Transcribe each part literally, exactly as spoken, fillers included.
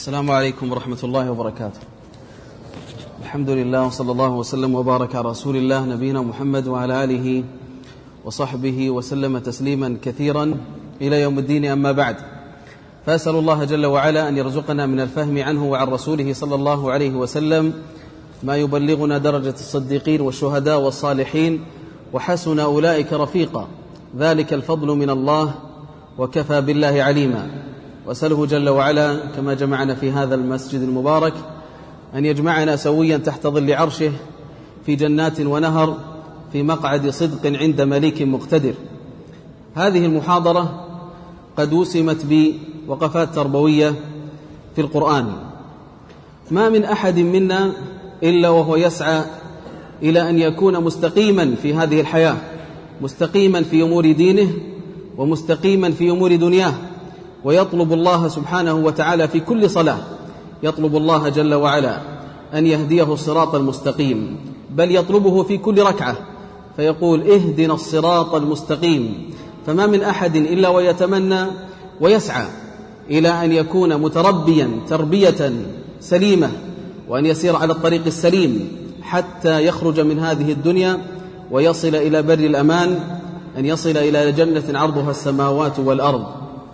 السلام عليكم ورحمة الله وبركاته. الحمد لله وصلى الله وسلم وبارك على رسول الله نبينا محمد وعلى آله وصحبه وسلم تسليما كثيرا إلى يوم الدين، أما بعد، فأسأل الله جل وعلا أن يرزقنا من الفهم عنه وعن رسوله صلى الله عليه وسلم ما يبلغنا درجة الصديقين والشهداء والصالحين وحسن أولئك رفيقا، ذلك الفضل من الله وكفى بالله عليما. وأسأله جل وعلا كما جمعنا في هذا المسجد المبارك أن يجمعنا سويا تحت ظل عرشه في جنات ونهر في مقعد صدق عند مليك مقتدر. هذه المحاضرة قد وسمت بوقفات تربوية في القرآن. ما من أحد منا إلا وهو يسعى إلى أن يكون مستقيما في هذه الحياة، مستقيما في أمور دينه ومستقيما في أمور دنياه، ويطلب الله سبحانه وتعالى في كل صلاة، يطلب الله جل وعلا أن يهديه الصراط المستقيم، بل يطلبه في كل ركعة فيقول اهدنا الصراط المستقيم. فما من أحد إلا ويتمنى ويسعى إلى أن يكون متربيا تربية سليمة، وأن يسير على الطريق السليم حتى يخرج من هذه الدنيا ويصل إلى بر الأمان، أن يصل إلى جنة عرضها السماوات والأرض.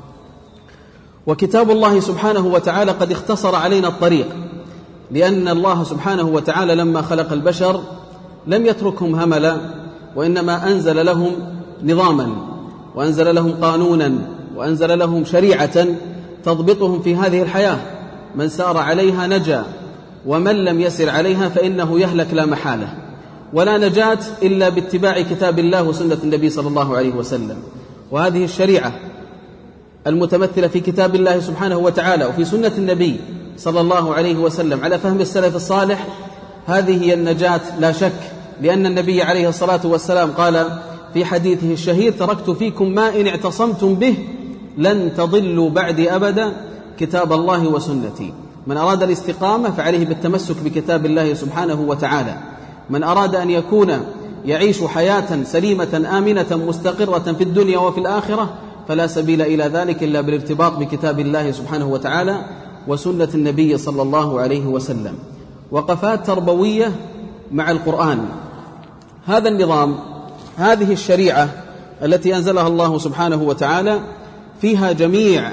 وكتاب الله سبحانه وتعالى قد اختصر علينا الطريق، لأن الله سبحانه وتعالى لما خلق البشر لم يتركهم هملا، وإنما أنزل لهم نظاما وأنزل لهم قانونا وأنزل لهم شريعة تضبطهم في هذه الحياة. من سار عليها نجا، ومن لم يسر عليها فإنه يهلك لا محالة. ولا نجاة إلا باتباع كتاب الله وسنة النبي صلى الله عليه وسلم. وهذه الشريعة المتمثلة في كتاب الله سبحانه وتعالى وفي سنة النبي صلى الله عليه وسلم على فهم السلف الصالح، هذه هي النجاة لا شك، لأن النبي عليه الصلاة والسلام قال في حديثه الشهير: تركت فيكم ما إن اعتصمتم به لن تضلوا بعدي أبدا، كتاب الله وسنتي. من أراد الاستقامة فعليه بالتمسك بكتاب الله سبحانه وتعالى. من أراد أن يكون يعيش حياة سليمة آمنة مستقرة في الدنيا وفي الآخرة فلا سبيل إلى ذلك إلا بالارتباط بكتاب الله سبحانه وتعالى وسنة النبي صلى الله عليه وسلم. وقفات تربوية مع القرآن. هذا النظام، هذه الشريعة التي أنزلها الله سبحانه وتعالى فيها جميع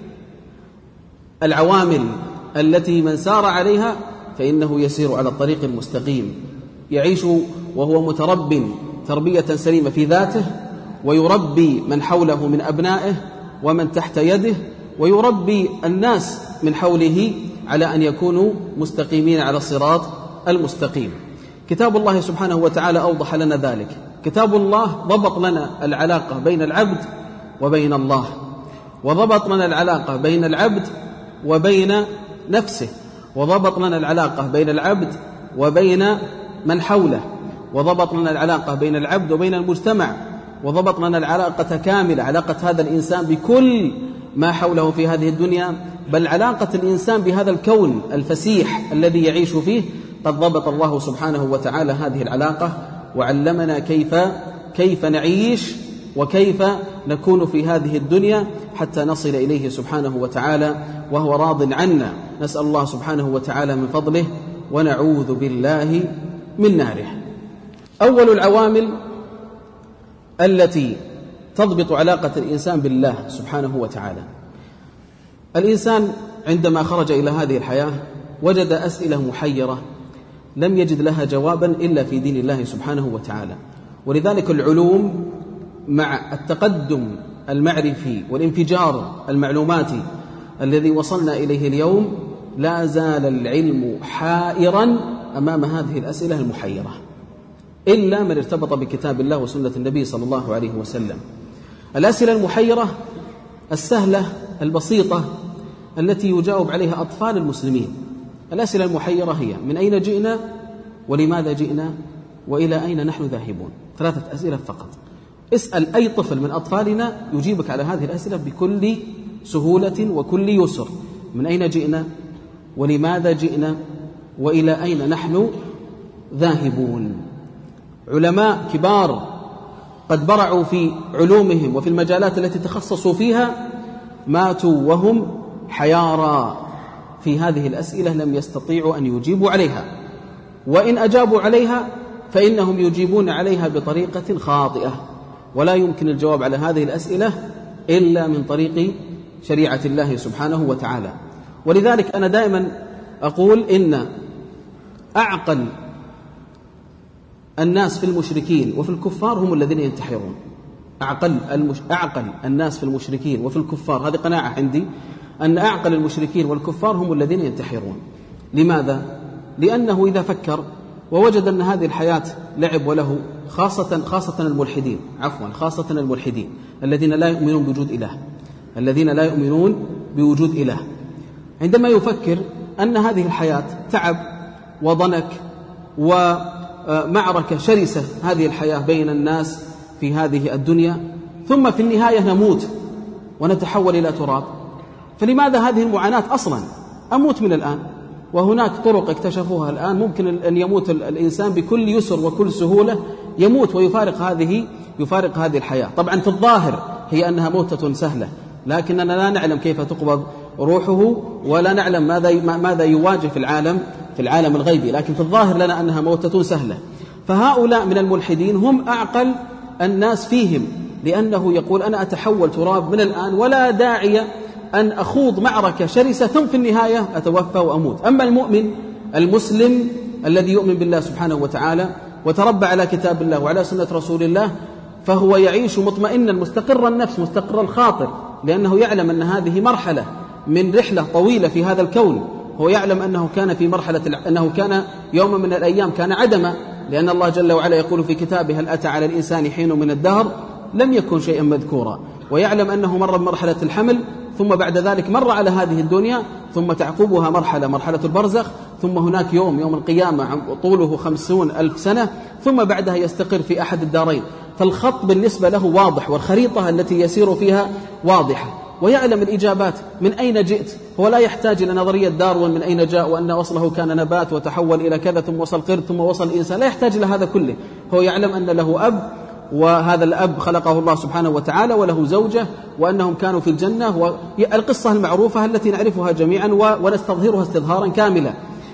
العوامل التي من سار عليها فإنه يسير على الطريق المستقيم، يعيش وهو مترب تربية سليمة في ذاته، ويربي من حوله من أبنائه ومن تحت يده، ويربي الناس من حوله على أن يكونوا مستقيمين على الصراط المستقيم. كتاب الله سبحانه وتعالى أوضح لنا ذلك. كتاب الله ضبط لنا العلاقة بين العبد وبين الله، وضبط لنا العلاقة بين العبد وبين نفسه، وضبط لنا العلاقة بين العبد وبين من حوله، وضبط لنا العلاقة بين العبد وبين المجتمع، وضبط لنا العلاقة كاملة، علاقة هذا الإنسان بكل ما حوله في هذه الدنيا، بل علاقة الإنسان بهذا الكون الفسيح الذي يعيش فيه. قد ضبط الله سبحانه وتعالى هذه العلاقة وعلمنا كيف كيف نعيش وكيف نكون في هذه الدنيا حتى نصل إليه سبحانه وتعالى وهو راض عنا. نسأل الله سبحانه وتعالى من فضله ونعوذ بالله من ناره. أول العوامل التي تضبط علاقة الإنسان بالله سبحانه وتعالى: الإنسان عندما خرج إلى هذه الحياة وجد أسئلة محيرة لم يجد لها جوابا إلا في دين الله سبحانه وتعالى. ولذلك العلوم مع التقدم المعرفي والانفجار المعلوماتي الذي وصلنا إليه اليوم لا زال العلم حائرا أمام هذه الأسئلة المحيرة، إلا من ارتبط بكتاب الله وسنة النبي صلى الله عليه وسلم. الأسئلة المحيرة السهلة البسيطة التي يجاوب عليها أطفال المسلمين. الأسئلة المحيرة هي: من أين جئنا، ولماذا جئنا، وإلى أين نحن ذاهبون. ثلاثة أسئلة فقط. اسأل أي طفل من أطفالنا يجيبك على هذه الأسئلة بكل سهولة وكل يسر: من أين جئنا، ولماذا جئنا، وإلى أين نحن ذاهبون. علماء كبار قد برعوا في علومهم وفي المجالات التي تخصصوا فيها ماتوا وهم حيارى في هذه الأسئلة لم يستطيعوا أن يجيبوا عليها، وإن أجابوا عليها فإنهم يجيبون عليها بطريقة خاطئة، ولا يمكن الجواب على هذه الأسئلة إلا من طريق شريعة الله سبحانه وتعالى. ولذلك أنا دائما أقول إن أعقل الناس في المشركين وفي الكفار هم الذين ينتحرون. أعقل, المش... أعقل الناس في المشركين وفي الكفار، هذه قناعة عندي، أن أعقل المشركين والكفار هم الذين ينتحرون. لماذا؟ لأنه إذا فكر ووجد أن هذه الحياة لعب وله، خاصة, خاصة الملحدين عفوا خاصة الملحدين الذين لا يؤمنون بوجود إله الذين لا يؤمنون بوجود إله عندما يفكر أن هذه الحياة تعب وضنك ومعركة شرسة، هذه الحياة بين الناس في هذه الدنيا، ثم في النهاية نموت ونتحول إلى تراب، فلماذا هذه المعاناة أصلا؟ أموت من الآن، وهناك طرق اكتشفوها الآن ممكن أن يموت الإنسان بكل يسر وكل سهولة، يموت ويفارق هذه يفارق هذه الحياة. طبعا في الظاهر هي أنها موتة سهلة، لكننا لا نعلم كيف تقبض روحه، ولا نعلم ماذا ماذا يواجه في العالم في العالم الغيبي، لكن في الظاهر لنا أنها موتة سهلة. فهؤلاء من الملحدين هم أعقل الناس فيهم، لأنه يقول أنا أتحول تراب من الآن، ولا داعي أن أخوض معركة شرسة ثم في النهاية أتوفى وأموت. أما المؤمن المسلم الذي يؤمن بالله سبحانه وتعالى وتربى على كتاب الله وعلى سنة رسول الله، فهو يعيش مطمئنا مستقر النفس مستقر الخاطر، لأنه يعلم أن هذه مرحلة من رحلة طويلة في هذا الكون. هو يعلم أنه كان في مرحلة أنه كان يوم من الأيام كان عدما، لأن الله جل وعلا يقول في كتابه هل أتى على الإنسان حين من الدهر لم يكن شيئا مذكورا. ويعلم أنه مر بمرحلة الحمل، ثم بعد ذلك مر على هذه الدنيا، ثم تعقبها مرحلة مرحلة البرزخ، ثم هناك يوم يوم القيامة طوله خمسون ألف سنة، ثم بعدها يستقر في أحد الدارين. فالخط بالنسبة له واضح، والخريطة التي يسير فيها واضحة، ويعلم الإجابات من أين جئت. هو لا يحتاج إلى نظرية داروين من أين جاء، وأن وصله كان نبات وتحول إلى كذا ثم وصل قرد ثم وصل إنسان، لا يحتاج إلى هذا كله. هو يعلم أن له أب، وهذا الأب خلقه الله سبحانه وتعالى، وله زوجة، وأنهم كانوا في الجنة، والقصة المعروفة التي نعرفها جميعا ونستظهرها استظهارا كاملا.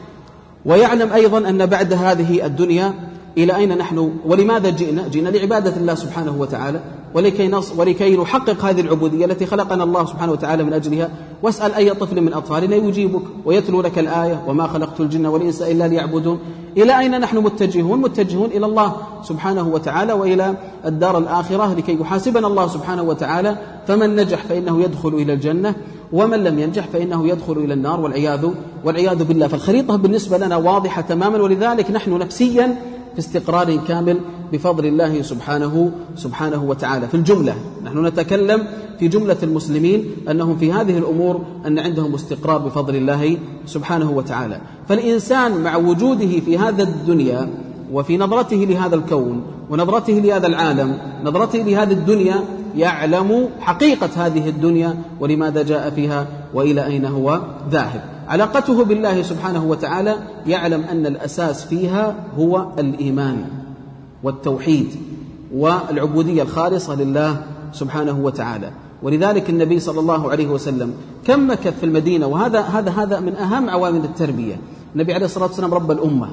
ويعلم أيضا أن بعد هذه الدنيا إلى أين نحن، ولماذا جئنا؟ جئنا لعبادة الله سبحانه وتعالى، ولكي, نص ولكي نحقق هذه العبودية التي خلقنا الله سبحانه وتعالى من أجلها. واسأل أي طفل من أطفالنا يجيبك ويتلو لك الآية وما خلقت الجن والإنس إلا ليعبدون. إلى أين نحن متجهون؟ متجهون إلى الله سبحانه وتعالى وإلى الدار الآخرة، لكي يحاسبنا الله سبحانه وتعالى، فمن نجح فإنه يدخل إلى الجنة، ومن لم ينجح فإنه يدخل إلى النار والعياذ, والعياذ بالله. فالخريطة بالنسبة لنا واضحة تماما، ولذلك نحن نفسيا في استقرار كامل بفضل الله سبحانه سبحانه وتعالى. في الجملة نحن نتكلم في جملة المسلمين أنهم في هذه الأمور أن عندهم استقرار بفضل الله سبحانه وتعالى. فالإنسان مع وجوده في هذا الدنيا وفي نظرته لهذا الكون ونظرته لهذا العالم، نظرته لهذه الدنيا، يعلم حقيقة هذه الدنيا ولماذا جاء فيها وإلى أين هو ذاهب. علاقته بالله سبحانه وتعالى يعلم أن الأساس فيها هو الإيمان والتوحيد والعبودية الخالصة لله سبحانه وتعالى. ولذلك النبي صلى الله عليه وسلم كم مكث في المدينة، وهذا هذا هذا من أهم عوامل التربية. النبي عليه الصلاة والسلام رب الأمة.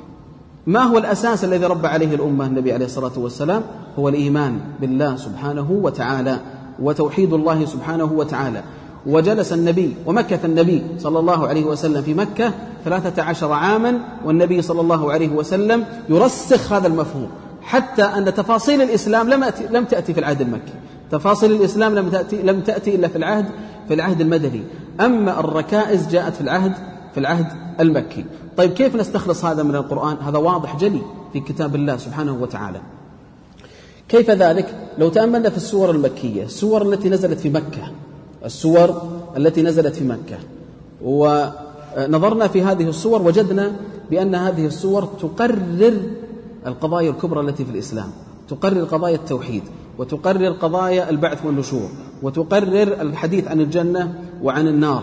ما هو الأساس الذي رب عليه الأمة النبي عليه الصلاة والسلام؟ هو الإيمان بالله سبحانه وتعالى وتوحيد الله سبحانه وتعالى. وجلس النبي ومكث النبي صلى الله عليه وسلم في مكة ثلاثة عشر عاما، والنبي صلى الله عليه وسلم يرسخ هذا المفهوم، حتى أن تفاصيل الإسلام لم لم تأتي في العهد المكي. تفاصيل الإسلام لم تأتي لم تأتي إلا في العهد في العهد المدني، أما الركائز جاءت في العهد في العهد المكي. طيب كيف نستخلص هذا من القرآن؟ هذا واضح جلي في كتاب الله سبحانه وتعالى. كيف ذلك؟ لو تأملنا في السور المكية، السور التي نزلت في مكة، السور التي نزلت في مكة، ونظرنا في هذه السور وجدنا بأن هذه السور تقرر القضايا الكبرى التي في الإسلام، تقرر قضايا التوحيد، وتقرر قضايا البعث والنشور، وتقرر الحديث عن الجنة وعن النار،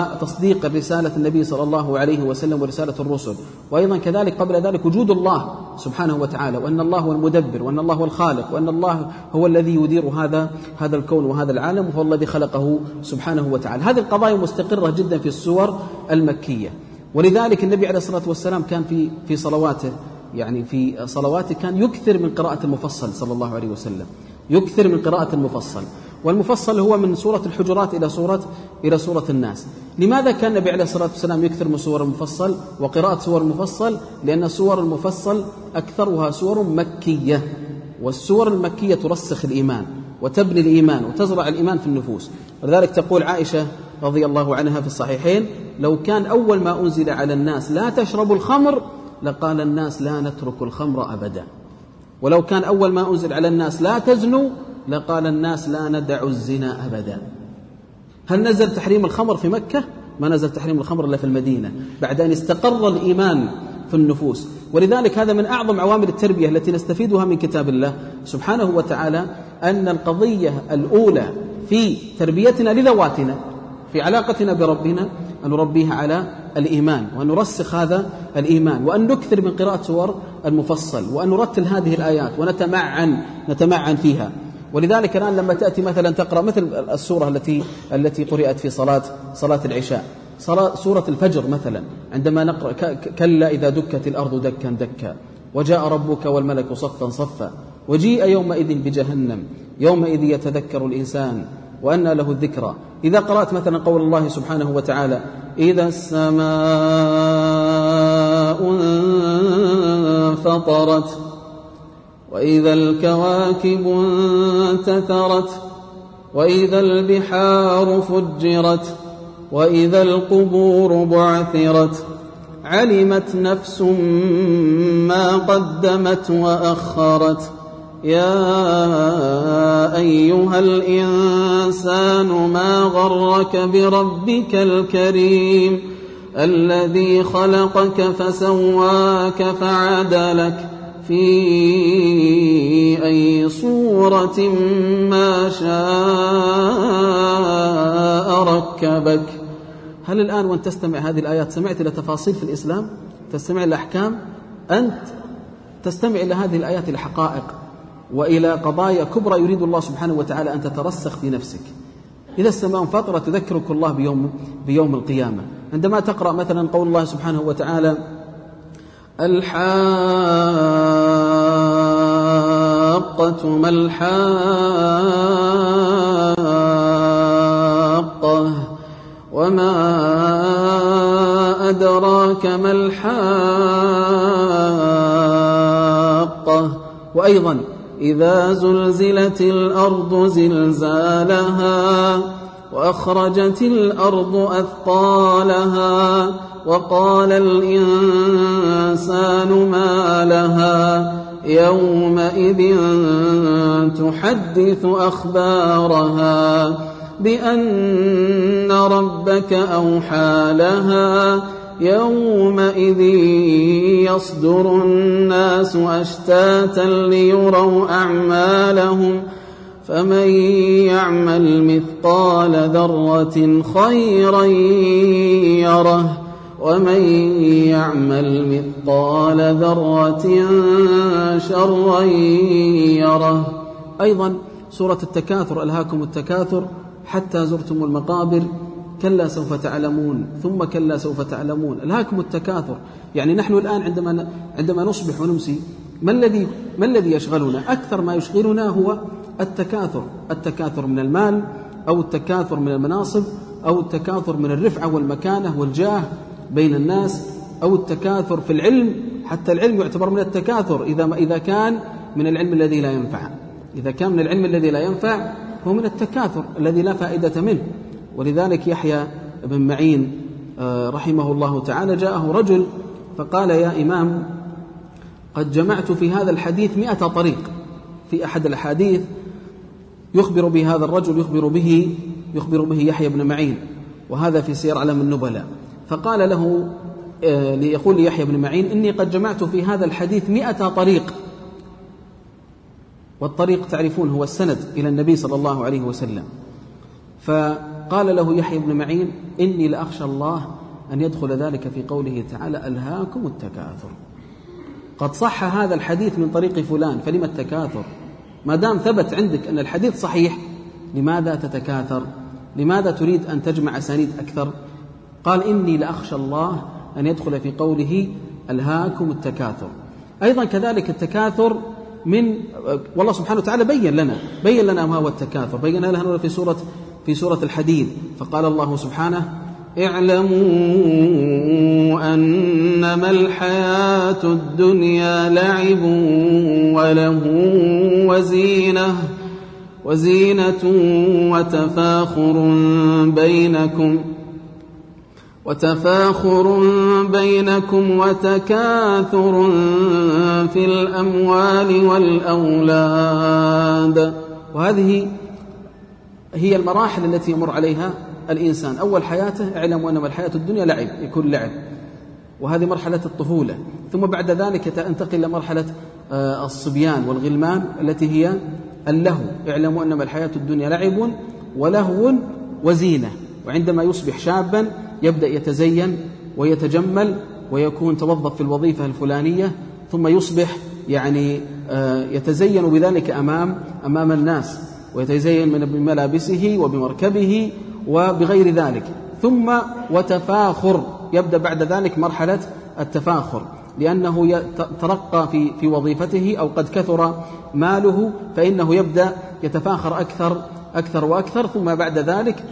وتصديق رسالة النبي صلى الله عليه وسلم ورسالة الرسل، وأيضا كذلك قبل ذلك وجود الله سبحانه وتعالى، وأن الله هو المدبر، وأن الله هو الخالق، وأن الله هو الذي يدير هذا هذا الكون وهذا العالم، وهو الذي خلقه سبحانه وتعالى. هذه القضايا مستقرة جدا في السور المكية. ولذلك النبي عليه الصلاة والسلام كان في في صلواته يعني في صلواته كان يكثر من قراءة المفصل صلى الله عليه وسلم، يكثر من قراءة المفصل. والمفصل هو من سورة الحجرات إلى سورة إلى سورة الناس. لماذا كان النبي عليه الصلاة والسلام يكثر من سور المفصل وقراءة سور المفصل؟ لأن سور المفصل أكثرها سور مكية، والسور المكية ترسخ الإيمان وتبني الإيمان وتزرع الإيمان في النفوس. ولذلك تقول عائشة رضي الله عنها في الصحيحين: لو كان أول ما أنزل على الناس لا تشربوا الخمر لقال الناس لا نترك الخمر أبدا، ولو كان أول ما أنزل على الناس لا تزنوا لقال الناس لا ندع الزنا أبدا. هل نزل تحريم الخمر في مكة؟ ما نزل تحريم الخمر إلا في المدينة بعد أن استقر الإيمان في النفوس. ولذلك هذا من أعظم عوامل التربية التي نستفيدها من كتاب الله سبحانه وتعالى، أن القضية الأولى في تربيتنا لذواتنا في علاقتنا بربنا أن نربيها على الإيمان، وأن نرسخ هذا الإيمان، وأن نكثر من قراءة سور المفصل، وأن نرتل هذه الآيات ونتمعن نتمعن فيها. ولذلك الآن لما تأتي مثلا تقرأ مثل السورة التي التي قرأت في صلاة صلاة العشاء، صلاة سورة الفجر مثلا، عندما نقرأ كلا إذا دكت الأرض دكا دكا وجاء ربك والملك صفا صفا وجيء يومئذ بجهنم يومئذ يتذكر الإنسان وأنى له الذكرى. إذا قرأت مثلا قول الله سبحانه وتعالى: إذا السماء انفطرت وإذا الكواكب انتثرت وإذا البحار فجرت وإذا القبور بعثرت علمت نفس ما قدمت وأخرت يا أيها الإنسان ما غرك بربك الكريم الذي خلقك فسواك فعدلك في أي صورة ما شاء ركبك. هل الآن وأن تستمع هذه الآيات سمعت إلى تفاصيل في الإسلام؟ تستمع إلى أحكام؟ أنت تستمع إلى هذه الآيات إلى حقائق وإلى قضايا كبرى يريد الله سبحانه وتعالى أن تترسخ في نفسك. إذا السماء انفطرت تذكرك الله بيوم, بيوم القيامة. عندما تقرأ مثلا قول الله سبحانه وتعالى: الحاقة ما الحاقة وما أدراك ما الحاقة. وأيضا: إذا زلزلت الأرض زلزالها وأخرجت الأرض أثقالها وقال الإنسان ما لها يومئذ تحدث أخبارها بأن ربك أوحى لها يومئذ يصدر الناس أشتاتا ليروا أعمالهم فمن يعمل مثقال ذرة خيرا يره ومن يعمل مثقال ذرة شرا يره. أيضا سورة التكاثر: ألهاكم التكاثر حتى زرتم المقابر كلا سوف تعلمون ثم كلا سوف تعلمون. ألهاكم التكاثر يعني نحن الآن عندما عندما نصبح ونمسي ما الذي ما الذي يشغلنا؟ أكثر ما يشغلنا هو التكاثر، التكاثر من المال أو التكاثر من المناصب أو التكاثر من الرفعة والمكانة والجاه بين الناس أو التكاثر في العلم. حتى العلم يعتبر من التكاثر إذا ما إذا كان من العلم الذي لا ينفع. إذا كان من العلم الذي لا ينفع هو من التكاثر الذي لا فائدة منه. ولذلك يحيى بن معين رحمه الله تعالى جاءه رجل فقال: يا إمام قد جمعت في هذا الحديث مئة طريق. في أحد الأحاديث يخبر به هذا الرجل يخبر به يخبر به يحيى بن معين، وهذا في سير أعلام النبلاء. فقال له ليقول ليحيى بن معين: إني قد جمعت في هذا الحديث مئة طريق. والطريق تعرفون هو السند إلى النبي صلى الله عليه وسلم. فقال له يحيى بن معين: إني لأخشى الله أن يدخل ذلك في قوله تعالى: ألهاكم التكاثر. قد صح هذا الحديث من طريق فلان، فلما التكاثر؟ ما دام ثبت عندك أن الحديث صحيح، لماذا تتكاثر؟ لماذا تريد أن تجمع أسانيد أكثر؟ قال إني لأخشى الله أن يدخل في قوله ألهاكم التكاثر. أيضا كذلك التكاثر من والله سبحانه وتعالى بين لنا بين لنا ما هو التكاثر، بين لنا في سورة في سورة الحديد، فقال الله سبحانه: اعلموا أنما الحياة الدنيا لعب وله وزينة وزينة وتفاخر بينكم وتفاخر بينكم وتكاثر في الأموال والأولاد. وهذه هي المراحل التي يمر عليها الإنسان. أول حياته اعلموا أنما الحياة الدنيا لعب، يكون لعب، وهذه مرحلة الطفولة. ثم بعد ذلك تنتقل إلى مرحلة الصبيان والغلمان التي هي اللهو. اعلموا أنما الحياة الدنيا لعب ولهو وزينة. وعندما يصبح شابا يبدأ يتزين ويتجمل ويكون توظف في الوظيفة الفلانية، ثم يصبح يعني يتزين بذلك أمام أمام الناس، ويتزين من بملابسه وبمركبه وبغير ذلك. ثم وتفاخر، يبدأ بعد ذلك مرحلة التفاخر، لأنه ترقى في في وظيفته أو قد كثر ماله، فإنه يبدأ يتفاخر أكثر أكثر وأكثر. ثم بعد ذلك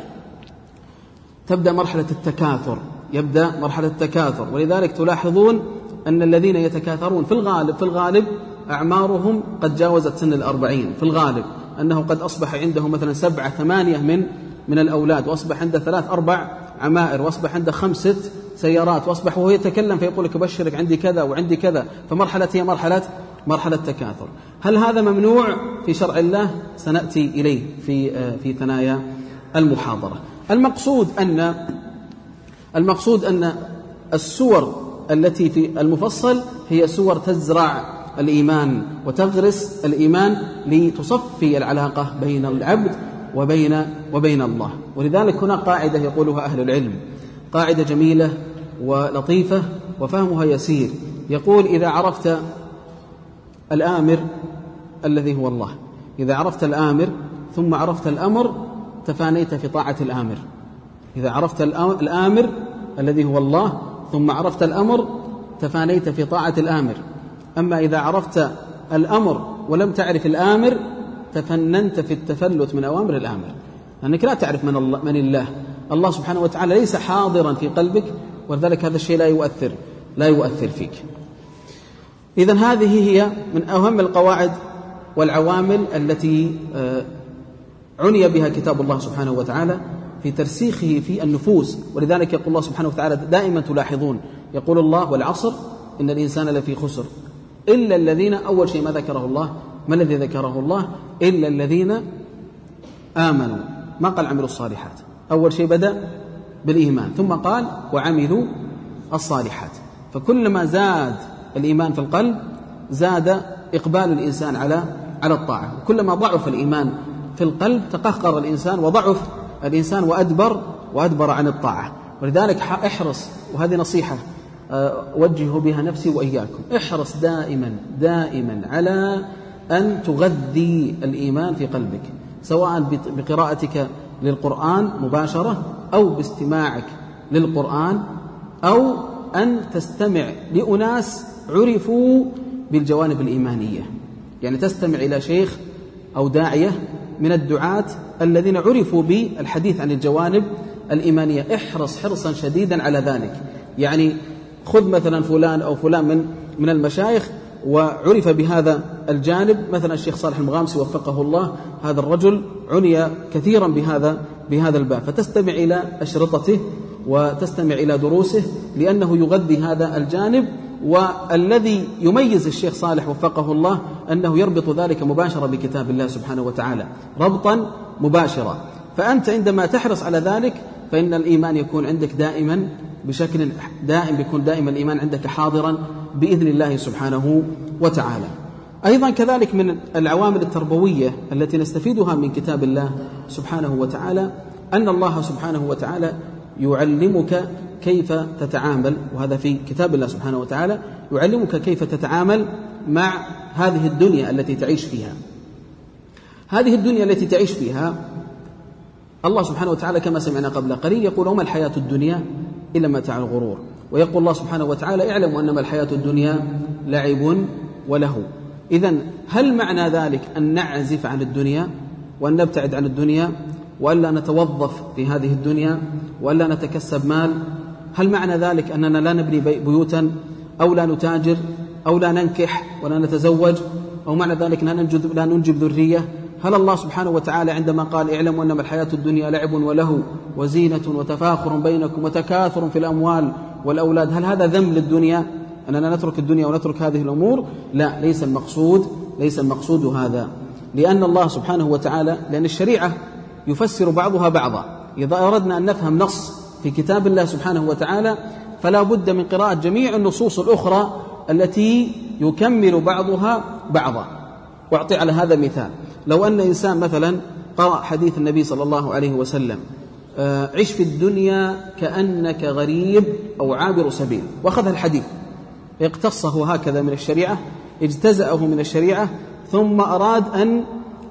تبدأ مرحلة التكاثر، يبدأ مرحلة التكاثر. ولذلك تلاحظون أن الذين يتكاثرون في الغالب في الغالب أعمارهم قد جاوزت سن الأربعين، في الغالب أنه قد أصبح عنده مثلا سبعة ثمانية من من الأولاد، وأصبح عنده ثلاث أربع عمائر، وأصبح عنده خمسة ستوأصبح وهو يتكلم فيقول لك أبشرك عندي كذا وعندي كذا. فمرحلة هي مرحلة مرحلة تكاثر. هل هذا ممنوع في شرع الله؟ سنأتي إليه في في ثنايا المحاضرة. المقصود أن المقصود أن السور التي في المفصل هي سور تزرع الإيمان وتغرس الإيمان لتصفي العلاقة بين العبد وبين وبين الله. ولذلك هنا قاعدة يقولها أهل العلم، قاعدة جميلة ولطيفة وفهمها يسير. يقول: إذا عرفت الآمر الذي هو الله، إذا عرفت الآمر ثم عرفت الأمر تفانيت في طاعة الآمر. إذا عرفت الآمر الذي هو الله ثم عرفت الأمر تفانيت في طاعة الآمر. أما إذا عرفت الأمر ولم تعرف الآمر تفننت في التفلت من أوامر الآمر، لأنك لا تعرف من الله, من الله الله سبحانه وتعالى ليس حاضرا في قلبك، ولذلك هذا الشيء لا يؤثر لا يؤثر فيك. إذن هذه هي من أهم القواعد والعوامل التي عني بها كتاب الله سبحانه وتعالى في ترسيخه في النفوس. ولذلك يقول الله سبحانه وتعالى دائما تلاحظون يقول الله: والعصر إن الإنسان لفي خسر إلا الذين، أول شيء ما ذكره الله، ما الذي ذكره الله؟ إلا الذين آمنوا، ما قال عملوا الصالحات، أول شيء بدأ بالإيمان ثم قال وعملوا الصالحات. فكلما زاد الإيمان في القلب زاد إقبال الإنسان على على الطاعة، وكلما ضعف الإيمان في القلب تقهقر الإنسان وضعف الإنسان وأدبر وأدبر عن الطاعة. ولذلك احرص، وهذه نصيحة أوجه بها نفسي وإياكم، احرص دائما دائما على أن تغذي الإيمان في قلبك، سواء بقراءتك للقرآن مباشرة أو باستماعك للقرآن، أو أن تستمع لأناس عرفوا بالجوانب الإيمانية، يعني تستمع إلى شيخ أو داعية من الدعاة الذين عرفوا بالحديث عن الجوانب الإيمانية. احرص حرصا شديدا على ذلك. يعني خذ مثلا فلان أو فلان من من المشايخ وعرف بهذا الجانب، مثلا الشيخ صالح المغامسي وفقه الله، هذا الرجل عني كثيرا بهذا بهذا الباب، فتستمع إلى أشرطته وتستمع إلى دروسه لأنه يغذي هذا الجانب. والذي يميز الشيخ صالح وفقه الله أنه يربط ذلك مباشرة بكتاب الله سبحانه وتعالى ربطا مباشرا. فأنت عندما تحرص على ذلك فإن الإيمان يكون عندك دائما بشكل دائم، بيكون دائما الإيمان عندك حاضرا بإذن الله سبحانه وتعالى. أيضا كذلك من العوامل التربوية التي نستفيدها من كتاب الله سبحانه وتعالى أن الله سبحانه وتعالى يعلمك كيف تتعامل، وهذا في كتاب الله سبحانه وتعالى يعلمك كيف تتعامل مع هذه الدنيا التي تعيش فيها. هذه الدنيا التي تعيش فيها الله سبحانه وتعالى كما سمعنا قبل قليل يقول وما الحياة الدنيا إلا متاع الغرور، ويقول الله سبحانه وتعالى اعلموا أنما الحياة الدنيا لعب ولهو. إذن هل معنى ذلك أن نعزف عن الدنيا وأن نبتعد عن الدنيا وألا نتوظف في هذه الدنيا وألا نتكسب مال؟ هل معنى ذلك أننا لا نبني بيوتا أو لا نتاجر أو لا ننكح ولا نتزوج، أو معنى ذلك لا ننجب, لا ننجب ذرية؟ هل الله سبحانه وتعالى عندما قال اعلموا أنما الحياة الدنيا لعب ولهو وزينة وتفاخر بينكم وتكاثر في الأموال والأولاد، هل هذا ذم للدنيا أننا نترك الدنيا ونترك هذه الأمور؟ لا، ليس المقصود ليس المقصود هذا، لأن الله سبحانه وتعالى لأن الشريعة يفسر بعضها بعضا. إذا أردنا أن نفهم نص في كتاب الله سبحانه وتعالى فلا بد من قراءة جميع النصوص الأخرى التي يكمل بعضها بعضا. وأعطي على هذا مثال، لو أن إنسان مثلا قرأ حديث النبي صلى الله عليه وسلم عش في الدنيا كأنك غريب أو عابر سبيل، وأخذ الحديث اقتصه هكذا من الشريعة، اجتزأه من الشريعة، ثم أراد أن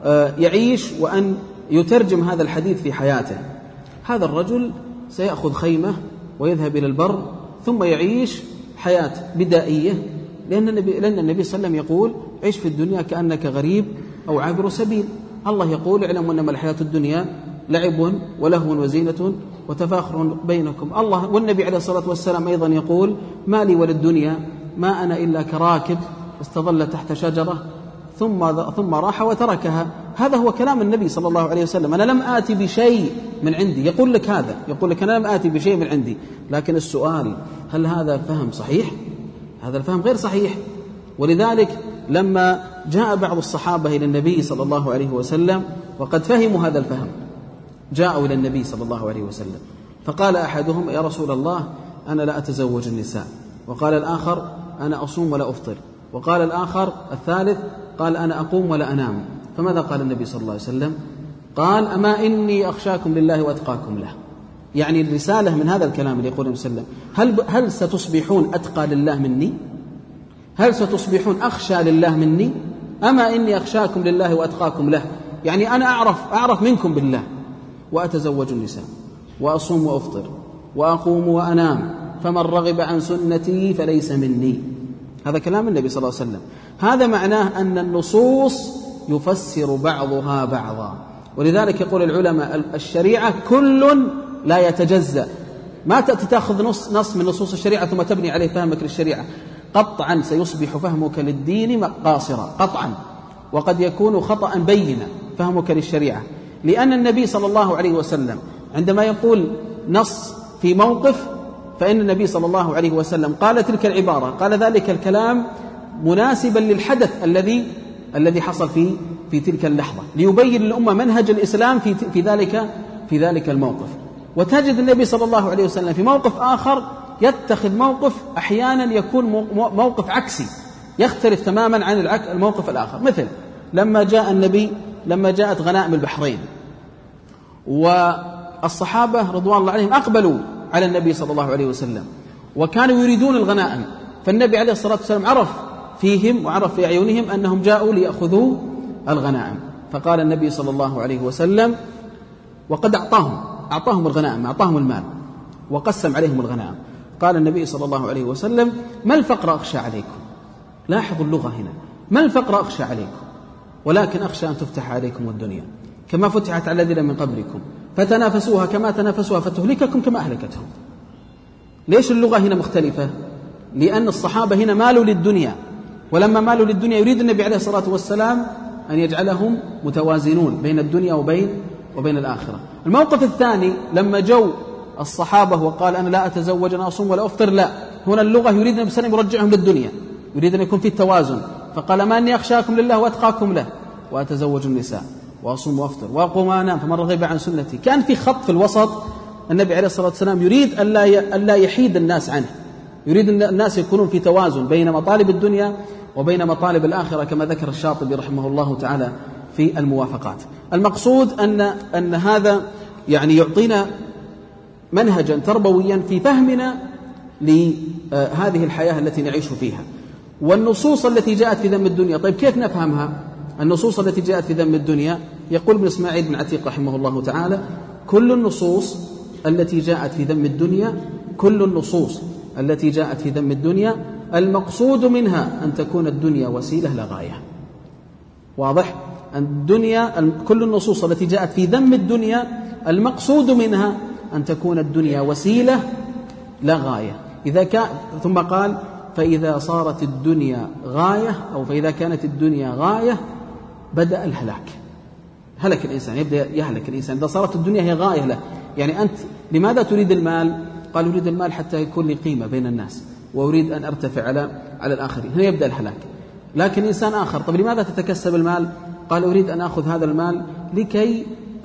يعيش وأن يترجم هذا الحديث في حياته، هذا الرجل سيأخذ خيمة ويذهب إلى البر ثم يعيش حياة بدائية، لأن النبي, لأن النبي صلى الله عليه وسلم يقول عيش في الدنيا كأنك غريب أو عابر سبيل. الله يقول اعلموا أنما الحياة الدنيا لعب ولهو وزينة وتفاخر بينكم. الله والنبي عليه الصلاة والسلام أيضا يقول ما لي وللدنيا ما أنا إلا كراكب استظل تحت شجرة ثم ثم راح وتركها. هذا هو كلام النبي صلى الله عليه وسلم، أنا لم آتي بشيء من عندي، يقول لك هذا، يقول لك أنا لم آتي بشيء من عندي. لكن السؤال هل هذا فهم صحيح؟ هذا الفهم غير صحيح. ولذلك لما جاء بعض الصحابة إلى النبي صلى الله عليه وسلم وقد فهموا هذا الفهم، جاءوا إلى النبي صلى الله عليه وسلم فقال أحدهم يا رسول الله أنا لا أتزوج النساء، وقال الآخر أنا أصوم ولا أفطر، وقال الآخر الثالث قال أنا أقوم ولا أنام. فماذا قال النبي صلى الله عليه وسلم؟ قال أما إني أخشاكم لله وأتقاكم له. يعني الرسالة من هذا الكلام اللي يقول النبي صلى الله عليه وسلم هل, هل ستصبحون أتقى لله مني؟ هل ستصبحون أخشى لله مني؟ أما إني أخشاكم لله وأتقاكم له، يعني أنا أعرف, أعرف منكم بالله، وأتزوج النساء وأصوم وأفطر وأقوم وأنام، فمن رغب عن سنتي فليس مني. هذا كلام النبي صلى الله عليه وسلم. هذا معناه أن النصوص يفسر بعضها بعضا. ولذلك يقول العلماء الشريعة كل لا يتجزأ، ما تأخذ نص, نص من نصوص الشريعة ثم تبني عليه فهمك للشريعة، قطعا سيصبح فهمك للدين قاصرا قطعا، وقد يكون خطأ بينا فهمك للشريعة. لأن النبي صلى الله عليه وسلم عندما يقول نص في موقف فإن النبي صلى الله عليه وسلم قال تلك العبارة، قال ذلك الكلام مناسبا للحدث الذي الذي حصل في في تلك اللحظة، ليبين للأمة منهج الإسلام في في ذلك في ذلك الموقف. وتجد النبي صلى الله عليه وسلم في موقف آخر يتخذ موقف أحيانا يكون موقف عكسي يختلف تماما عن الموقف الآخر. مثل لما جاء النبي لما جاءت غنائم البحرين والصحابة رضوان الله عليهم أقبلوا على النبي صلى الله عليه وسلم وكانوا يريدون الغنائم، فالنبي عليه الصلاة والسلام عرف فيهم وعرف في أعينهم أنهم جاءوا ليأخذوا الغنائم، فقال النبي صلى الله عليه وسلم وقد أعطاهم أعطاهم الغنائم، أعطاهم المال وقسم عليهم الغنائم، قال النبي صلى الله عليه وسلم ما الفقر أخشى عليكم؟ لاحظوا اللغة هنا، ما الفقر أخشى عليكم؟ ولكن أخشى أن تفتح عليكم الدنيا كما فتحت على الذين من قبلكم فتنافسوها كما تنافسوها فتهلككم كما أهلكتهم. ليش اللغة هنا مختلفة؟ لأن الصحابة هنا مالوا للدنيا، ولما مالوا للدنيا يريد النبي عليه الصلاة والسلام أن يجعلهم متوازنون بين الدنيا وبين وبين الآخرة. الموقف الثاني لما جو الصحابة وقال أنا لا أتزوج أنا أصوم ولا أفطر، لا، هنا اللغة يريد النبي صلى الله عليه وسلم يرجعهم للدنيا، يريد أن يكون في التوازن، فقال ما أني أخشاكم لله وأتقاكم له وأتزوج النساء وأصوم وأفطر وأقوم وأنام فمن رغب عن سنتي. كان في خط في الوسط النبي عليه الصلاة والسلام يريد ألا يحيد الناس عنه، يريد أن الناس يكونون في توازن بين مطالب الدنيا وبين مطالب الآخرة كما ذكر الشاطبي رحمه الله تعالى في الموافقات. المقصود أن, أن هذا يعني يعطينا منهجا تربويا في فهمنا لهذه الحياة التي نعيش فيها. والنصوص التي جاءت في ذم الدنيا، طيب كيف نفهمها؟ النصوص التي جاءت في ذم الدنيا، يقول ابن إسماعيل بن عتيق رحمه الله تعالى: كل النصوص التي جاءت في ذم الدنيا كل النصوص التي جاءت في ذم الدنيا المقصود منها أن تكون الدنيا وسيلة لا غاية. واضح؟ الدنيا كل النصوص التي جاءت في ذم الدنيا المقصود منها أن تكون الدنيا وسيلة لا غاية. إذا كان ثم قال: فإذا صارت الدنيا غاية، أو فإذا كانت الدنيا غاية بدأ الهلاك. هلك الإنسان، يبدأ يهلك الإنسان إذا صارت الدنيا هي غاية له. يعني أنت لماذا تريد المال؟ قال: أريد المال حتى يكون لي قيمة بين الناس، وأريد أن أرتفع على على الآخرين. هنا يبدأ الهلاك. لكن إنسان آخر: طب لماذا تتكسب المال؟ قال: أريد أن أخذ هذا المال لكي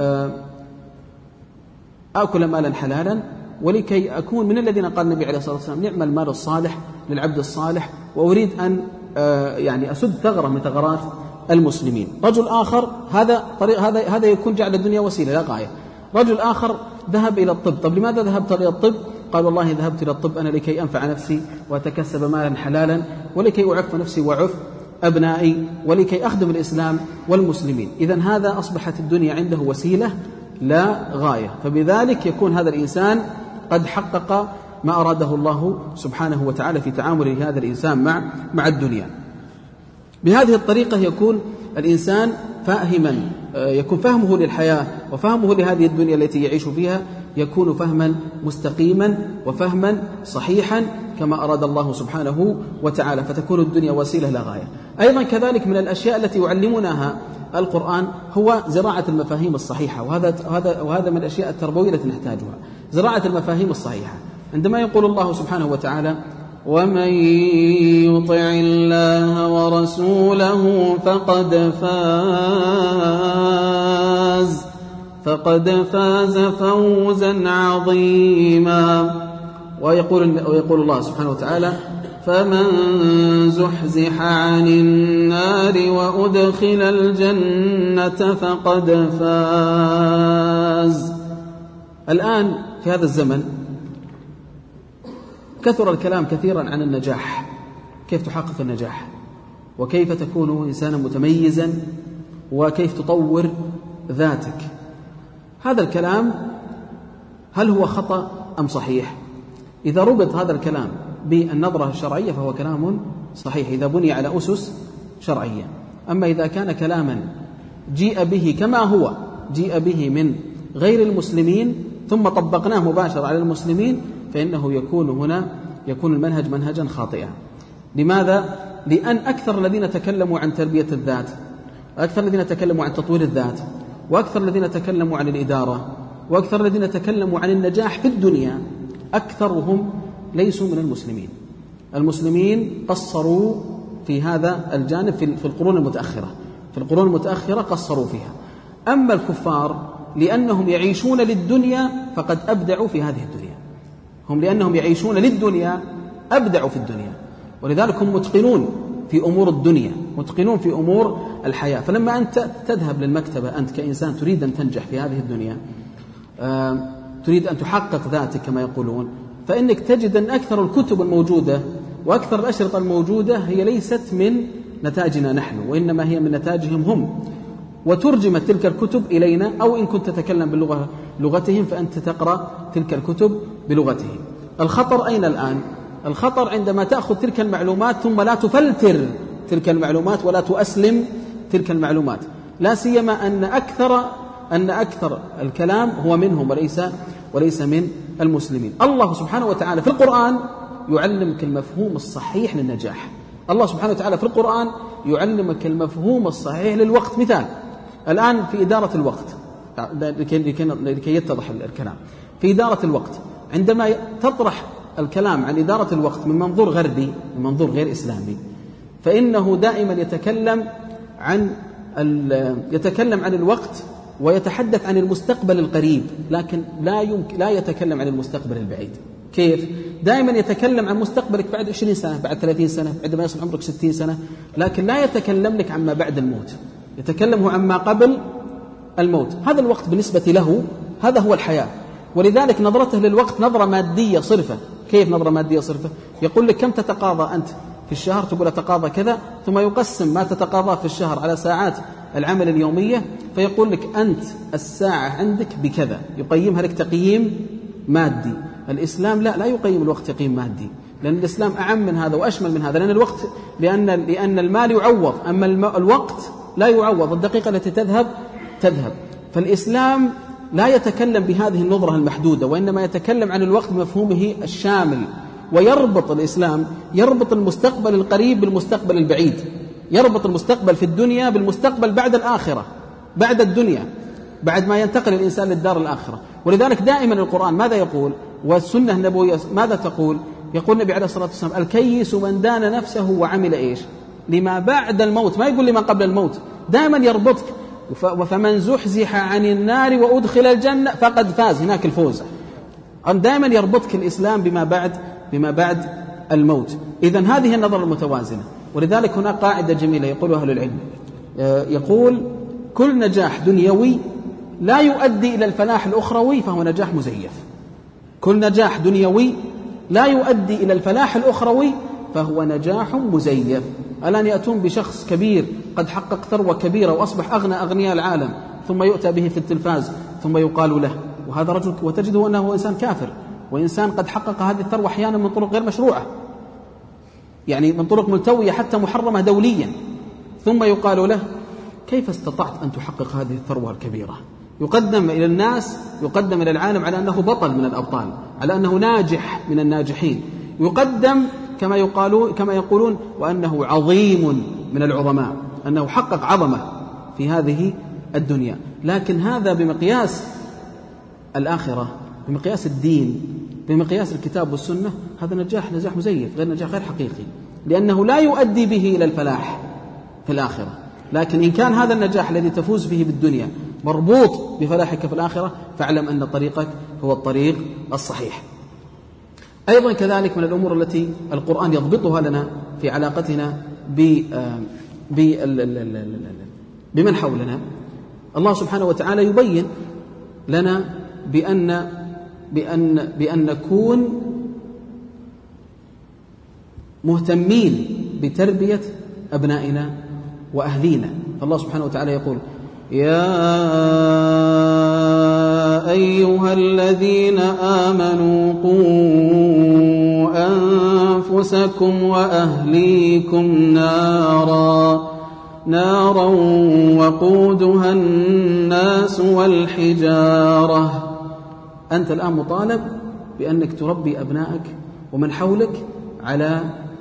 أكل مالا حلالا، ولكي أكون من الذين قال النبي عليه الصلاة والسلام: نعم المال الصالح للعبد الصالح، وأريد أن يعني أسد ثغرة من ثغرات المسلمين. رجل آخر هذا طريق هذا هذا يكون جعل الدنيا وسيلة لا غاية. رجل آخر ذهب إلى الطب. طب لماذا ذهبت إلى الطب؟ قال: والله ذهبت إلى الطب أنا لكي أنفع نفسي وأتكسب مالا حلالا، ولكي أعف نفسي وأعف أبنائي، ولكي أخدم الإسلام والمسلمين. إذن هذا أصبحت الدنيا عنده وسيلة لا غاية، فبذلك يكون هذا الإنسان قد حقق ما أراده الله سبحانه وتعالى في تعامل هذا الإنسان مع مع الدنيا. بهذه الطريقة يكون الإنسان فاهما، يكون فهمه للحياة وفهمه لهذه الدنيا التي يعيش فيها يكون فهما مستقيما وفهما صحيحا كما أراد الله سبحانه وتعالى، فتكون الدنيا وسيلة لا غاية. أيضا كذلك من الأشياء التي يعلمونها القرآن هو زراعة المفاهيم الصحيحة، وهذا وهذا وهذا من الأشياء التربوية التي نحتاجها، زراعة المفاهيم الصحيحة. عندما يقول الله سبحانه وتعالى: ومن يطع الله ورسوله فقد فاز فقد فاز فوزا عظيما. ويقول, ويقول الله سبحانه وتعالى: فمن زحزح عن النار وأدخل الجنة فقد فاز. الآن في هذا الزمن كثر الكلام كثيرا عن النجاح، كيف تحقق النجاح، وكيف تكون إنسانا متميزا، وكيف تطور ذاتك. هذا الكلام هل هو خطأ أم صحيح؟ إذا ربط هذا الكلام بالنظرة الشرعية فهو كلام صحيح إذا بني على أسس شرعية. أما إذا كان كلاما جيء به كما هو جيء به من غير المسلمين ثم طبقناه مباشرة على المسلمين فإنه يكون هنا يكون المنهج منهجا خاطئا. لماذا؟ لأن أكثر الذين تكلموا عن تربية الذات، أكثر الذين تكلموا عن تطوير الذات، وأكثر الذين تكلموا عن الإدارة، وأكثر الذين تكلموا عن النجاح في الدنيا أكثرهم ليسوا من المسلمين. المسلمين قصروا في هذا الجانب في القرون المتأخرة، في القرون المتأخرة قصروا فيها. أما الكفار لأنهم يعيشون للدنيا فقد أبدعوا في هذه الدنيا، هم لأنهم يعيشون للدنيا أبدعوا في الدنيا، ولذلك هم متقنون في أمور الدنيا، متقنون في أمور الحياة. فلما أنت تذهب للمكتبة أنت كإنسان تريد أن تنجح في هذه الدنيا، تريد أن تحقق ذاتك كما يقولون، فإنك تجد أن أكثر الكتب الموجودة وأكثر الأشرطة الموجودة هي ليست من نتاجنا نحن، وإنما هي من نتاجهم هم، وترجمت تلك الكتب إلينا، أو إن كنت تتكلم باللغة لغتهم فأنت تقرأ تلك الكتب بلغتهم. الخطر أين الآن؟ الخطر عندما تأخذ تلك المعلومات ثم لا تفلتر تلك المعلومات ولا تؤسلم تلك المعلومات، لا سيما أن أكثر أن أكثر الكلام هو منهم وليس وليس من المسلمين. الله سبحانه وتعالى في القرآن يعلمك المفهوم الصحيح للنجاح. الله سبحانه وتعالى في القرآن يعلمك المفهوم الصحيح للوقت. مثال الآن في إدارة الوقت لكي يتضح الكلام في إدارة الوقت، عندما تطرح الكلام عن إدارة الوقت من منظور غربي، من منظور غير إسلامي، فإنه دائما يتكلم عن يتكلم عن الوقت ويتحدث عن المستقبل القريب، لكن لا يمكن لا يتكلم عن المستقبل البعيد. كيف؟ دائما يتكلم عن مستقبلك بعد عشرين سنة، بعد ثلاثين سنة، عندما يصل عمرك ستين سنة، لكن لا يتكلم لك عما بعد الموت، يتكلم عما قبل الموت. هذا الوقت بالنسبة له هذا هو الحياة، ولذلك نظرته للوقت نظرة مادية صرفة. كيف نظرة مادية صرفة؟ يقول لك كم تتقاضى أنت في الشهر، تقول أتقاضى كذا، ثم يقسم ما تتقاضى في الشهر على ساعات العمل اليومية، فيقول لك أنت الساعة عندك بكذا، يقيمها لك تقييم مادي. الإسلام لا لا يقيم الوقت تقييم مادي، لأن الإسلام أعم من هذا وأشمل من هذا. لأن الوقت لأن لأن المال يعوض، أما الوقت لا يعوض، الدقيقة التي تذهب تذهب. فالإسلام لا يتكلم بهذه النظرة المحدودة، وإنما يتكلم عن الوقت بمفهومه الشامل. ويربط الإسلام يربط المستقبل القريب بالمستقبل البعيد، يربط المستقبل في الدنيا بالمستقبل بعد الآخرة، بعد الدنيا، بعد ما ينتقل الإنسان للدار الآخرة. ولذلك دائما القرآن ماذا يقول؟ والسنة النبوية ماذا تقول؟ يقول النبي عليه الصلاة والسلام: الكيس من دان نفسه وعمل إيش؟ لما بعد الموت. ما يقول لما قبل الموت، دائما يربطك. فمن زحزح عن النار وأدخل الجنة فقد فاز، هناك الفوز. دائما يربطك الإسلام بما بعد بما بعد الموت. إذن هذه النظرة المتوازنة. ولذلك هناك قاعدة جميلة يقولها أهل العلم، يقول: كل نجاح دنيوي لا يؤدي إلى الفلاح الأخروي فهو نجاح مزيف. كل نجاح دنيوي لا يؤدي إلى الفلاح الأخروي فهو نجاح مزيف. الآن يأتون بشخص كبير قد حقق ثروة كبيرة وأصبح أغنى أغنياء العالم، ثم يؤتى به في التلفاز ثم يقال له، وهذا رجل وتجده أنه إنسان كافر، وإنسان قد حقق هذه الثروة أحيانا من طرق غير مشروعة، يعني من طرق ملتوية حتى محرمة دوليا، ثم يقال له: كيف استطعت أن تحقق هذه الثروة الكبيرة؟ يقدم إلى الناس، يقدم إلى العالم على أنه بطل من الأبطال، على أنه ناجح من الناجحين، يقدم كما يقالون كما يقولون وأنه عظيم من العظماء، أنه حقق عظمة في هذه الدنيا. لكن هذا بمقياس الآخرة، بمقياس الدين، بمقياس الكتاب والسنة، هذا نجاح نجاح مزيف، غير نجاح غير حقيقي، لأنه لا يؤدي به إلى الفلاح في الآخرة. لكن إن كان هذا النجاح الذي تفوز به بالدنيا مربوط بفلاحك في الآخرة، فاعلم أن طريقك هو الطريق الصحيح. أيضا كذلك من الأمور التي القرآن يضبطها لنا في علاقتنا بمن حولنا، الله سبحانه وتعالى يبين لنا بأن بأن بأن نكون مهتمين بتربية أبنائنا وأهلينا. فالله سبحانه وتعالى يقول: يا أيها الذين آمنوا قوا أنفسكم وأهليكم نارا نارا وقودها الناس والحجارة. أنت الآن مطالب بأنك تربي أبنائك ومن حولك على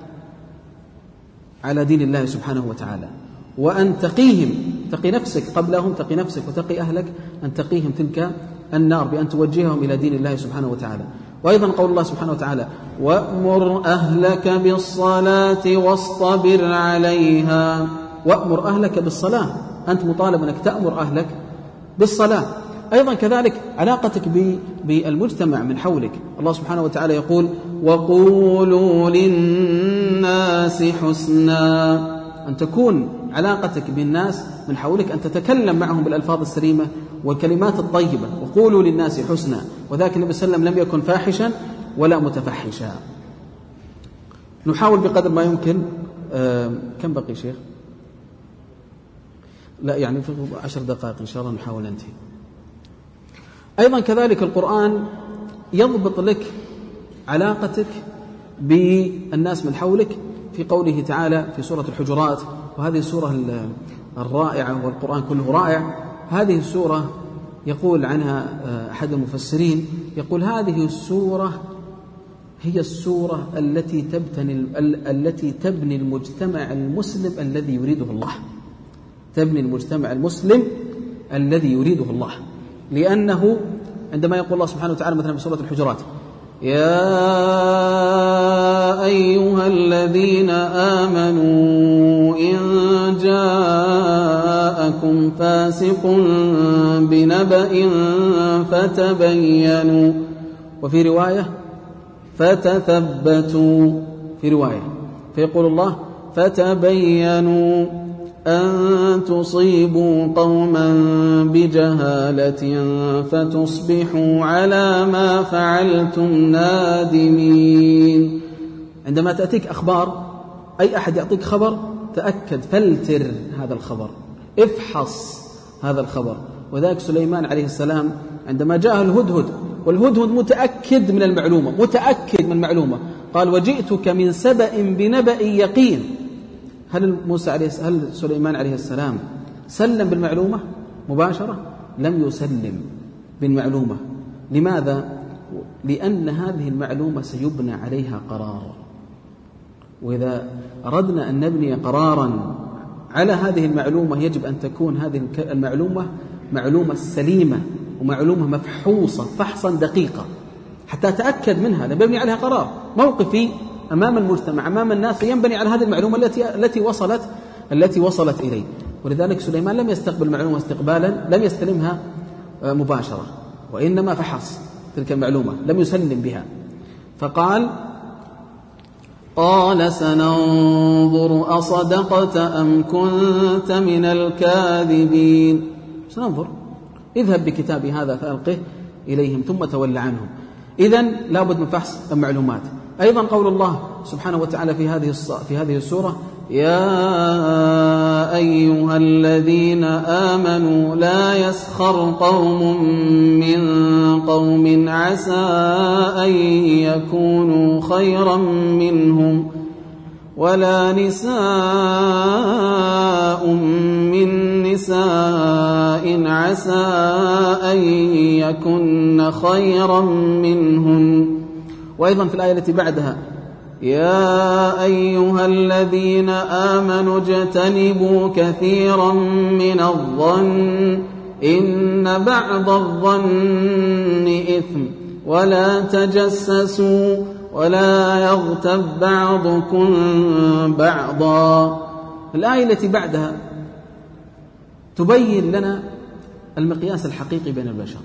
على دين الله سبحانه وتعالى، وأن تقيهم، تقي نفسك قبلهم، تقي نفسك وتقي أهلك، أن تقيهم تلك النار بأن توجههم إلى دين الله سبحانه وتعالى. وأيضا قول الله سبحانه وتعالى: وأمر أهلك بالصلاة واصطبر عليها. وأمر أهلك بالصلاة، أنت مطالب أنك تأمر أهلك بالصلاة. أيضا كذلك علاقتك بالمجتمع من حولك، الله سبحانه وتعالى يقول: وقولوا للناس حسنا. أن تكون علاقتك بالناس من حولك أن تتكلم معهم بالألفاظ السليمة والكلمات الطيبة. وقولوا للناس حسنا، وذاك النبي صلى الله عليه وسلم لم يكن فاحشا ولا متفحشا. نحاول بقدر ما يمكن. آه كم بقي شيخ؟ لا يعني في عشر دقائق إن شاء الله نحاول ننتهي. أيضا كذلك القرآن يضبط لك علاقتك بالناس من حولك في قوله تعالى في سورة الحجرات، وهذه السورة الرائعة والقرآن كله رائع. هذه السورة يقول عنها أحد المفسرين، يقول: هذه السورة هي السورة التي تبني التي تبني المجتمع المسلم الذي يريده الله، تبني المجتمع المسلم الذي يريده الله. لأنه عندما يقول الله سبحانه وتعالى مثلا في سورة الحجرات: يا أيها الذين آمنوا إن جاءكم فاسق بنبأ فتبينوا، وفي رواية فتثبتوا، في رواية فيقول الله: فتبينوا أن تصيبوا قوما بجهالة فتصبحوا على ما فعلتم نادمين. عندما تأتيك أخبار، أي أحد يعطيك خبر، تأكد، فلتر هذا الخبر، افحص هذا الخبر. وذلك سليمان عليه السلام عندما جاء الهدهد، والهدهد متأكد من المعلومة، متأكد من المعلومة، قال وجئتك من سبأ بنبأ يقين. هل موسى عليه هل سليمان عليه السلام سلم بالمعلومة مباشرة؟ لم يسلم بالمعلومة. لماذا؟ لأن هذه المعلومة سيبنى عليها قرار، وإذا أردنا أن نبني قرارا على هذه المعلومة يجب أن تكون هذه المعلومة معلومة سليمة ومعلومة مفحوصة فحصا دقيقا حتى أتأكد منها لبني عليها قرار. موقفي أمام المجتمع أمام الناس ينبني على هذه المعلومة التي التي وصلت التي وصلت إليه. ولذلك سليمان لم يستقبل المعلومة استقبالا، لم يستلمها مباشرة، وإنما فحص تلك المعلومة، لم يسلم بها. فقال قال سننظر أصدقت أم كنت من الكاذبين. سننظر، اذهب بكتابي هذا فألقه إليهم ثم تول عنهم. إذن لابد من فحص المعلومات. أيضا قول الله سبحانه وتعالى في هذه في هذه السورة يا أيها الذين آمنوا لا يسخر قوم من قوم عسى أن يكونوا خيرا منهم ولا نساء من نساء عسى أن يكن خيرا منهن. وأيضا في الآية التي بعدها يا أيها الذين آمنوا اجتنبوا كثيرا من الظن إن بعض الظن إثم ولا تجسسوا ولا يغتب بعضكم بعضا. الآية التي بعدها تبين لنا المقياس الحقيقي بين البشر،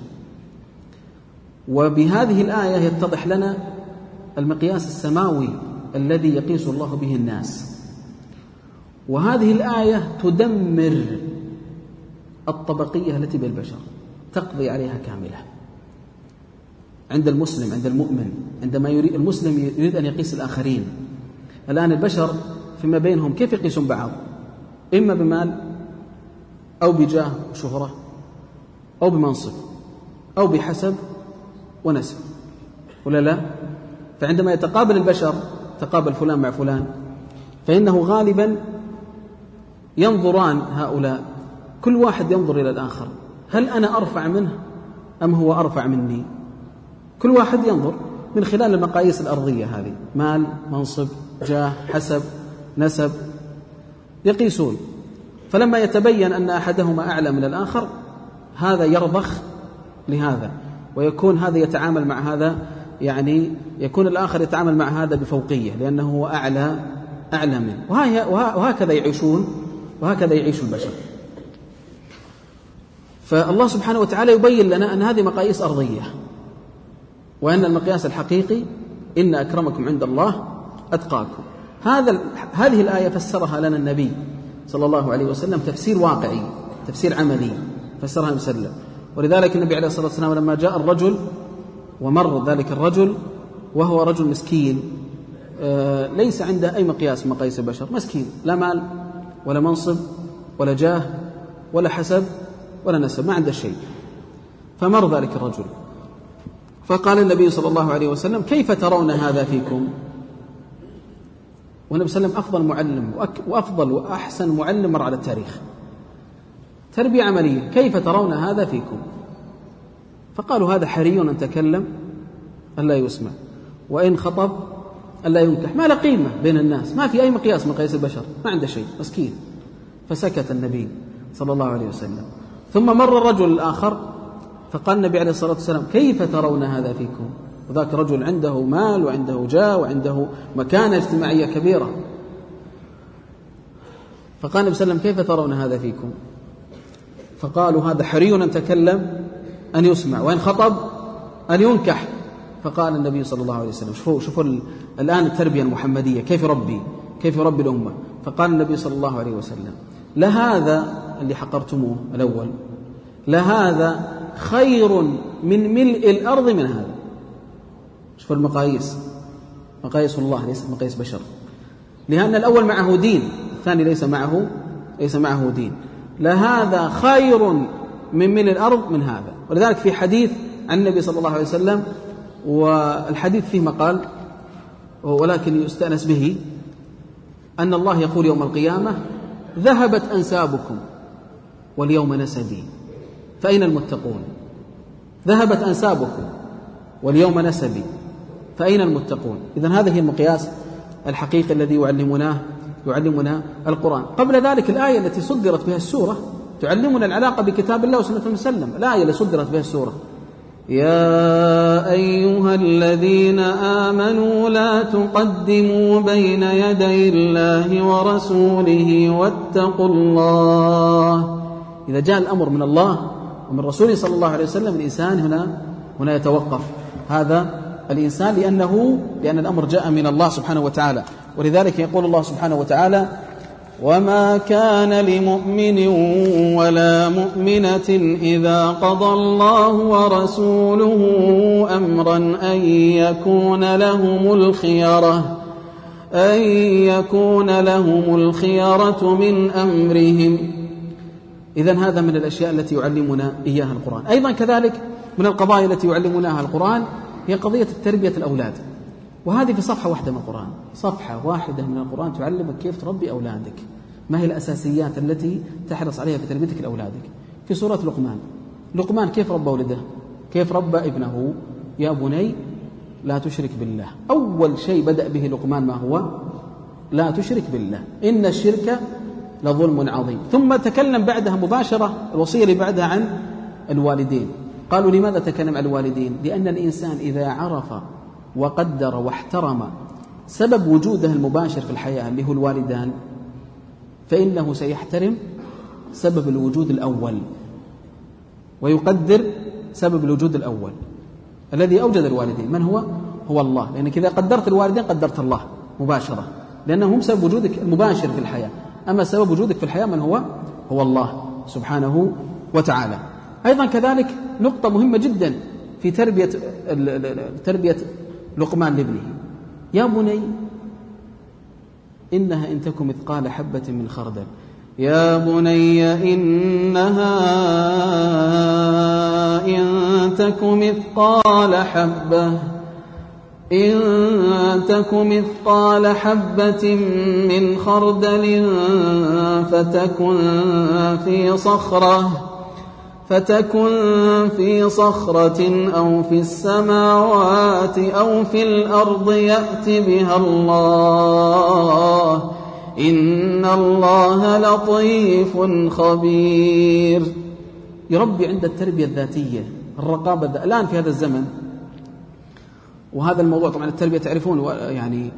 وبهذه الآية يتضح لنا المقياس السماوي الذي يقيس الله به الناس. وهذه الآية تدمر الطبقية التي بين البشر، تقضي عليها كاملة. عند المسلم، عند المؤمن، عندما يريد المسلم يريد أن يقيس الآخرين. الآن البشر فيما بينهم كيف يقيسون بعض؟ إما بمال أو بجاه وشهرة أو بمنصب أو بحسب ونسب، ولا لا؟ فعندما يتقابل البشر، تقابل فلان مع فلان، فإنه غالبا ينظران هؤلاء، كل واحد ينظر إلى الآخر، هل أنا أرفع منه أم هو أرفع مني؟ كل واحد ينظر من خلال المقاييس الأرضية هذه، مال، منصب، جاه، حسب، نسب، يقيسون. فلما يتبين أن أحدهما أعلى من الآخر هذا يرضخ لهذا، ويكون هذا يتعامل مع هذا، يعني يكون الآخر يتعامل مع هذا بفوقية لأنه هو أعلى أعلى منه. وهكذا يعيشون، وهكذا يعيش البشر. فالله سبحانه وتعالى يبين لنا أن هذه مقاييس أرضية، وأن المقياس الحقيقي إن أكرمكم عند الله أتقاكم. هذا هذه الآية فسرها لنا النبي صلى الله عليه وسلم تفسير واقعي، تفسير عملي، فسرها وسلم. ولذلك النبي عليه الصلاة والسلام لما جاء الرجل ومر ذلك الرجل وهو رجل مسكين ليس عنده أي مقياس من مقاييس البشر، مسكين، لا مال ولا منصب ولا جاه ولا حسب ولا نسب، ما عنده شيء. فمر ذلك الرجل فقال النبي صلى الله عليه وسلم كيف ترون هذا فيكم؟ والنبي صلى الله عليه وسلم أفضل معلم وأفضل وأحسن معلم مر على التاريخ، تربية عملية، كيف ترون هذا فيكم؟ فقالوا هذا حري أن تكلم ألا يسمع، وإن خطب ألا ينكح، ما له قيمة بين الناس، ما في أي مقياس من مقاييس البشر، ما عنده شيء، مسكين. فسكت النبي صلى الله عليه وسلم. ثم مر الرجل الآخر فقال النبي عليه الصلاة والسلام كيف ترون هذا فيكم؟ وذاك رجل عنده مال وعنده جاه وعنده مكانة اجتماعية كبيرة. فقال النبي صلى الله عليه وسلم كيف ترون هذا فيكم؟ فقالوا هذا حري أن تكلم أن يسمع، وإن خطب أن ينكح. فقال النبي صلى الله عليه وسلم شوفوا شوفوا الآن التربية المحمدية كيف ربي كيف ربي الأمة. فقال النبي صلى الله عليه وسلم لهذا اللي حقرتموه الأول لهذا خير من ملء الأرض من هذا. شوف المقاييس، مقاييس الله ليست مقاييس بشر، لأن الأول معه دين، الثاني ليس معه ليس معه دين. لهذا خير من ملء الأرض من هذا. ولذلك في حديث عن النبي صلى الله عليه وسلم، والحديث فيه مقال ولكن يستأنس به، أن الله يقول يوم القيامة: ذهبت أنسابكم واليوم نسبي فأين المتقون؟ ذهبت أنسابكم واليوم نسبي فأين المتقون؟ إذن هذا هي المقياس الحقيقي الذي يعلمنا يعلمنا القرآن. قبل ذلك الآية التي صدرت بها السورة تعلمنا العلاقة بكتاب الله وسنة النبي صلى الله عليه وسلم. الآية التي صدرت بها السورة: يا أيها الذين آمنوا لا تقدموا بين يدي الله ورسوله واتقوا الله. إذا جاء الأمر من الله ومن رسوله صلى الله عليه وسلم، الإنسان هنا هنا يتوقف هذا الإنسان، لأنه لأن الأمر جاء من الله سبحانه وتعالى. ولذلك يقول الله سبحانه وتعالى: وما كان لمؤمن ولا مؤمنة إذا قضى الله ورسوله أمرا أن يكون لهم الخيرة أن يكون لهم الخيرة من أمرهم. إذن هذا من الأشياء التي يعلمنا إياها القرآن. أيضا كذلك من القضايا التي يعلمناها القرآن هي قضية تربية الأولاد، وهذه في صفحة واحدة من القرآن، صفحة واحدة من القرآن تعلمك كيف تربي أولادك، ما هي الأساسيات التي تحرص عليها في تربيتك لأولادك. في سورة لقمان، لقمان كيف ربى ولده؟ كيف ربى ابنه؟ يا بني لا تشرك بالله. أول شيء بدأ به لقمان ما هو؟ لا تشرك بالله، إن الشرك لظلم عظيم. ثم تكلم بعدها مباشرة الوصية اللي بعدها عن الوالدين. قالوا لماذا تكلم عن الوالدين؟ لأن الإنسان إذا عرف وقدر واحترم سبب وجوده المباشر في الحياة اللي هو الوالدان، فإنه سيحترم سبب الوجود الأول ويقدر سبب الوجود الأول الذي أوجد الوالدين. من هو؟ هو الله. لأنك إذا قدرت الوالدين قدرت الله مباشرة، لأنهم سبب وجودك المباشر في الحياة. أما سبب وجودك في الحياة من هو؟ هو الله سبحانه وتعالى. أيضا كذلك نقطة مهمة جدا في تربية تربية لقمان لابنه: يا بني إنها إن تك مثقال حبة من خردل يا بني إنها إن تك مثقال حبة إن تك مثقال حبة من خردل فتكن في صخرة فتكن في صخرة أو في السماوات أو في الأرض يأت بها الله إن الله لطيف خبير. يربي عند التربية الذاتية الرقابة. الآن في هذا الزمن وهذا الموضوع طبعا التربية تعرفون يعني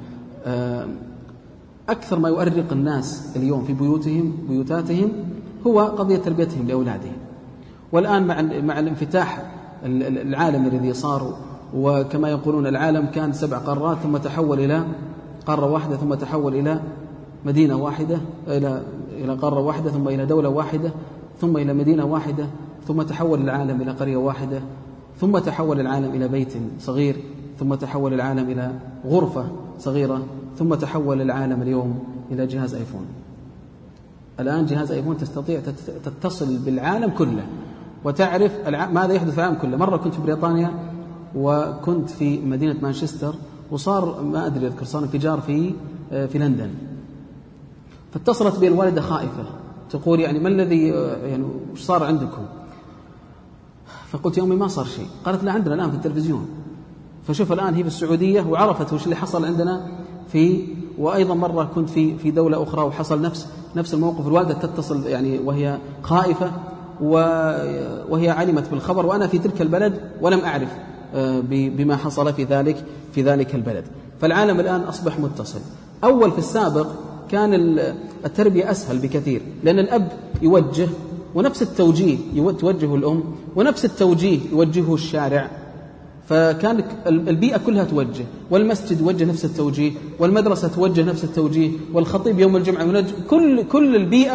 أكثر ما يؤرق الناس اليوم في بيوتهم بيوتاتهم هو قضية تربيتهم لأولادهم. والآن مع مع الانفتاح العالم الذي صار، وكما يقولون العالم كان سبع قارات ثم تحول إلى قارة واحدة ثم تحول إلى مدينة واحدة إلى إلى قارة واحدة ثم إلى دولة واحدة ثم إلى مدينة واحدة ثم تحول العالم إلى قرية واحدة ثم تحول العالم إلى بيت صغير ثم تحول العالم إلى غرفة صغيرة ثم تحول العالم اليوم إلى جهاز آيفون. الآن جهاز آيفون تستطيع تتصل بالعالم كله وتعرف ماذا يحدث في العالم كله. مرة كنت في بريطانيا وكنت في مدينة مانشستر وصار ما أدري أذكر صار انفجار في في لندن، فاتصلت بي الوالدة خائفة تقول يعني ما الذي يعني وش صار عندكم؟ فقلت يا أمي ما صار شيء. قالت لا عندنا الآن في التلفزيون. فشوف الآن هي في السعودية وعرفت وش اللي حصل عندنا في. وأيضا مرة كنت في في دولة أخرى وحصل نفس نفس الموقف. الوالدة تتصل يعني وهي خائفة وهي علمت بالخبر وأنا في تلك البلد ولم أعرف بما حصل في ذلك في ذلك البلد. فالعالم الآن أصبح متصل. أول في السابق كان التربية أسهل بكثير، لأن الأب يوجه ونفس التوجيه توجهه الأم ونفس التوجيه يوجهه الشارع، فكانت البيئة كلها توجه، والمسجد يوجه نفس التوجيه، والمدرسة توجه نفس التوجيه، والخطيب يوم الجمعة يوجه. كل كل البيئة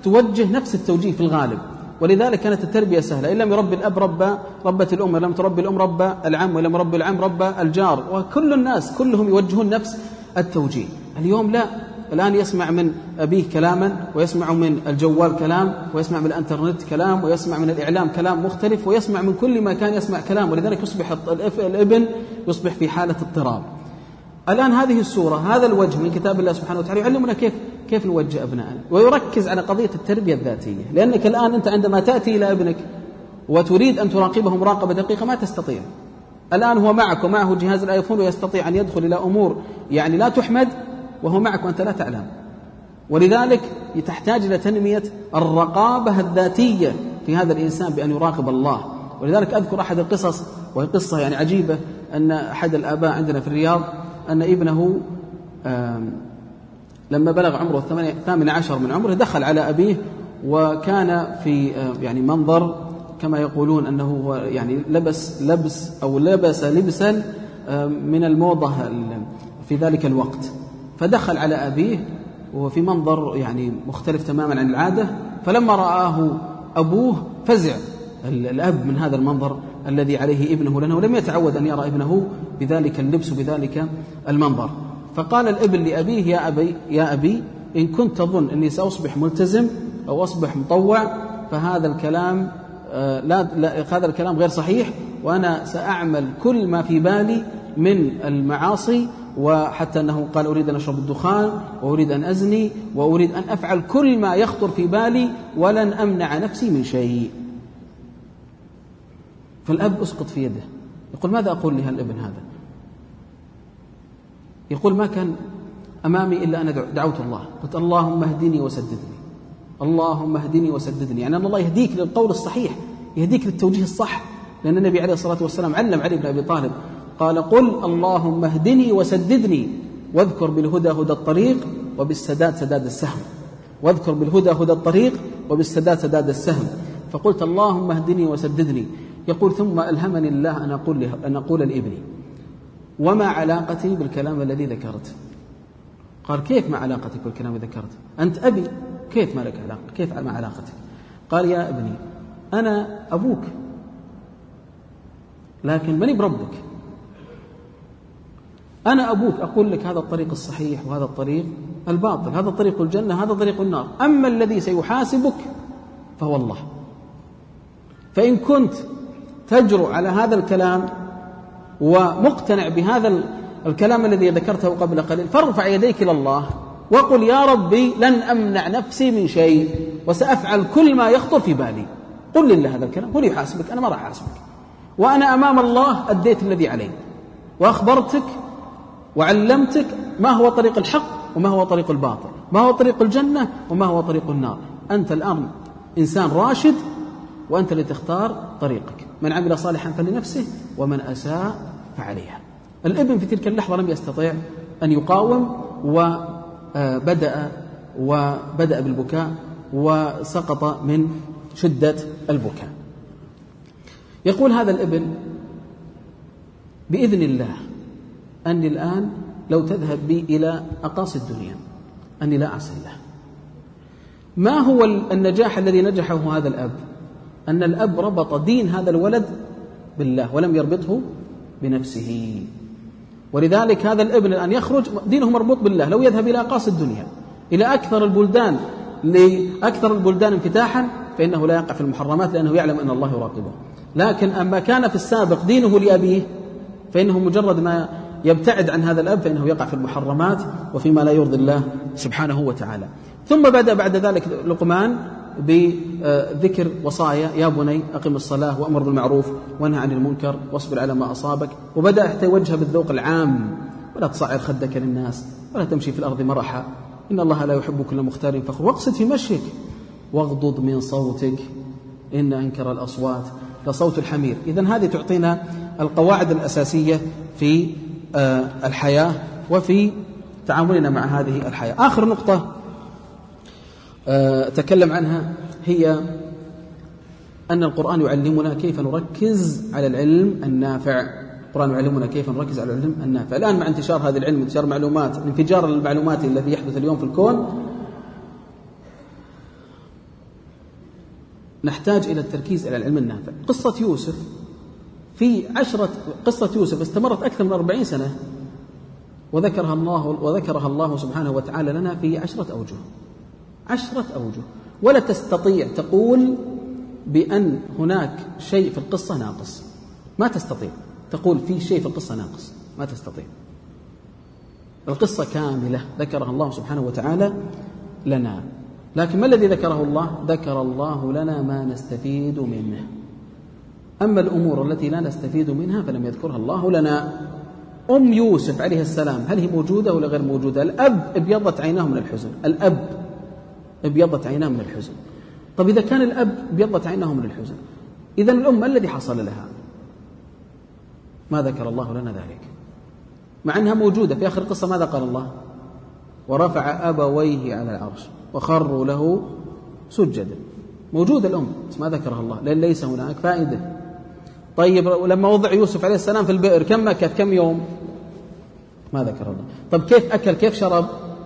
توجه نفس التوجيه في الغالب. ولذلك كانت التربية سهلة. إن لم يربي الأب ربى ربت الأم، لم تربي الأم ربى العم، ولم يربي العم ربى الجار، وكل الناس كلهم يوجهون نفس التوجيه. اليوم لا، الآن يسمع من أبيه كلاما، ويسمع من الجوال كلام، ويسمع من الانترنت كلام، ويسمع من الإعلام كلام مختلف، ويسمع من كل مكان يسمع كلام. ولذلك يصبح الابن يصبح في حالة اضطراب. الآن هذه السورة، هذا الوجه من كتاب الله سبحانه وتعالى يعلمنا كيف كيف نوجه أبنائنا، ويركز على قضية التربية الذاتية. لأنك الآن أنت عندما تأتي إلى ابنك وتريد أن تراقبه مراقبة دقيقة ما تستطيع. الآن هو معك ومعه جهاز الآيفون ويستطيع أن يدخل إلى أمور يعني لا تحمد وهو معك وأنت لا تعلم. ولذلك تحتاج إلى تنمية الرقابة الذاتية في هذا الإنسان بأن يراقب الله. ولذلك أذكر أحد القصص، وهي قصة يعني عجيبة، أن أحد الآباء عندنا في الرياض أن ابنه لما بلغ عمره الثامن عشر من عمره دخل على أبيه، وكان في يعني منظر كما يقولون أنه يعني لبس لبس أو لبس لبسا من الموضة في ذلك الوقت. فدخل على أبيه وهو في منظر يعني مختلف تماما عن العادة. فلما رآه أبوه فزع الأب من هذا المنظر الذي عليه ابنه، لأنه لم يتعود أن يرى ابنه بذلك اللبس وبذلك المنظر. فقال الابن لأبيه: يا أبي يا أبي إن كنت تظن أني سأصبح ملتزم أو أصبح مطوع فهذا الكلام آه لا, لا هذا الكلام غير صحيح، وأنا سأعمل كل ما في بالي من المعاصي، وحتى أنه قال: أريد أن أشرب الدخان، وأريد أن أزني، وأريد أن أفعل كل ما يخطر في بالي، ولن أمنع نفسي من شيء. فالأب أسقط في يده، يقول: ماذا أقول لها الابن هذا؟ يقول: ما كان أمامي إلا أنا دعوت الله، قلت: اللهم اهدني وسددني، اللهم اهدني وسددني، يعني أن الله يهديك للقول الصحيح، يهديك للتوجيه الصح. لأن النبي عليه الصلاة والسلام علم علي بن أبي طالب، قال: قل اللهم اهدني وسددني، واذكر بالهدى هدى الطريق، وبالسداد سداد السهم. واذكر بالهدى هدى الطريق، وبالسداد سداد السهم. فقلت: اللهم اهدني وسددني. يقول: ثم ألهمني الله أن أقول له أن أقول لابني: وما علاقتي بالكلام الذي ذكرت؟ قال: كيف ما علاقتك بالكلام الذي ذكرت؟ أنت أبي، كيف ما لك علاقة؟ كيف ما علاقتك؟ قال: يا ابني أنا أبوك، لكن ماني بربك. أنا أبوك، أقول لك هذا الطريق الصحيح وهذا الطريق الباطل، هذا طريق الجنة هذا طريق النار، أما الذي سيحاسبك فهو الله. فإن كنت تجرؤ على هذا الكلام ومقتنع بهذا الكلام الذي ذكرته قبل قليل، فارفع يديك إلى الله وقل: يا ربي لن أمنع نفسي من شيء، وسأفعل كل ما يخطر في بالي. قل لله هذا الكلام، قل يحاسبك، أنا ما راح أحاسبك، وأنا أمام الله أديت الذي علي، وأخبرتك وعلمتك ما هو طريق الحق وما هو طريق الباطل، ما هو طريق الجنة وما هو طريق النار. أنت الآن إنسان راشد، وأنت اللي تختار طريقك. من عمل صالحا فلنفسه، ومن أساء فعليها. الابن في تلك اللحظة لم يستطيع أن يقاوم، وبدأ وبدأ بالبكاء، وسقط من شدة البكاء. يقول هذا الابن: بإذن الله أني الآن لو تذهب بي إلى أقاصي الدنيا أني لا أعصي الله. ما هو النجاح الذي نجحه هذا الأب؟ أن الأب ربط دين هذا الولد بالله، ولم يربطه بنفسه. ولذلك هذا الابن الآن يخرج دينه مربوط بالله. لو يذهب إلى أقاصي الدنيا، إلى أكثر البلدان لأكثر البلدان انفتاحا، فإنه لا يقع في المحرمات، لأنه يعلم أن الله يراقبه. لكن أما كان في السابق دينه لأبيه، فإنه مجرد ما يبتعد عن هذا الأب فإنه يقع في المحرمات وفيما لا يرضي الله سبحانه وتعالى. ثم بدأ بعد ذلك لقمان بذكر وصايا: يا بني أقم الصلاة وأمر بالمعروف وانهى عن المنكر واصبر على ما أصابك. وبدأ حتى يوجه بالذوق العام: ولا تصعر خدك للناس، ولا تمشي في الأرض مرحا، إن الله لا يحب كل مختار فخور، واقصد في مشيك، واغضض من صوتك، إن أنكر الأصوات لصوت الحمير. إذن هذه تعطينا القواعد الأساسية في الحياة وفي تعاملنا مع هذه الحياة. آخر نقطة أتكلم عنها هي أن القرآن يعلمنا كيف نركز على العلم النافع. القرآن يعلمنا كيف نركز على العلم النافع. الآن مع انتشار هذا العلم، انتشار معلومات، انفجار المعلومات الذي يحدث اليوم في الكون، نحتاج إلى التركيز على العلم النافع. قصة يوسف في عشرة قصة يوسف استمرت أكثر من أربعين سنة، وذكرها الله وذكرها الله سبحانه وتعالى لنا في عشرة أوجه عشرة أوجه ولا تستطيع تقول بأن هناك شيء في القصة ناقص. ما تستطيع تقول في شيء في القصة ناقص، ما تستطيع. القصة كاملة ذكرها الله سبحانه وتعالى لنا. لكن ما الذي ذكره الله؟ ذكر الله لنا ما نستفيد منه. أما الأمور التي لا نستفيد منها فلم يذكرها الله لنا. أم يوسف عليه السلام هل هي موجودة ولا غير موجودة؟ الأب ابيضت عيناه من الحزن، الأب ابيضت عيناه من الحزن. طب إذا كان الأب ابيضت عيناه من الحزن، إذن الأم ما الذي حصل لها؟ ما ذكر الله لنا ذلك، مع أنها موجودة. في آخر القصة ماذا قال الله؟ ورفع أبويه على العرش وخروا له سجدا. موجودة الأم بس ما ذكرها الله لأن ليس هناك فائدة. طيب لما وضع يوسف عليه السلام في البئر كم مكث؟ كم يوم؟ ما ذكر الله. طب كيف أكل؟ كيف شرب؟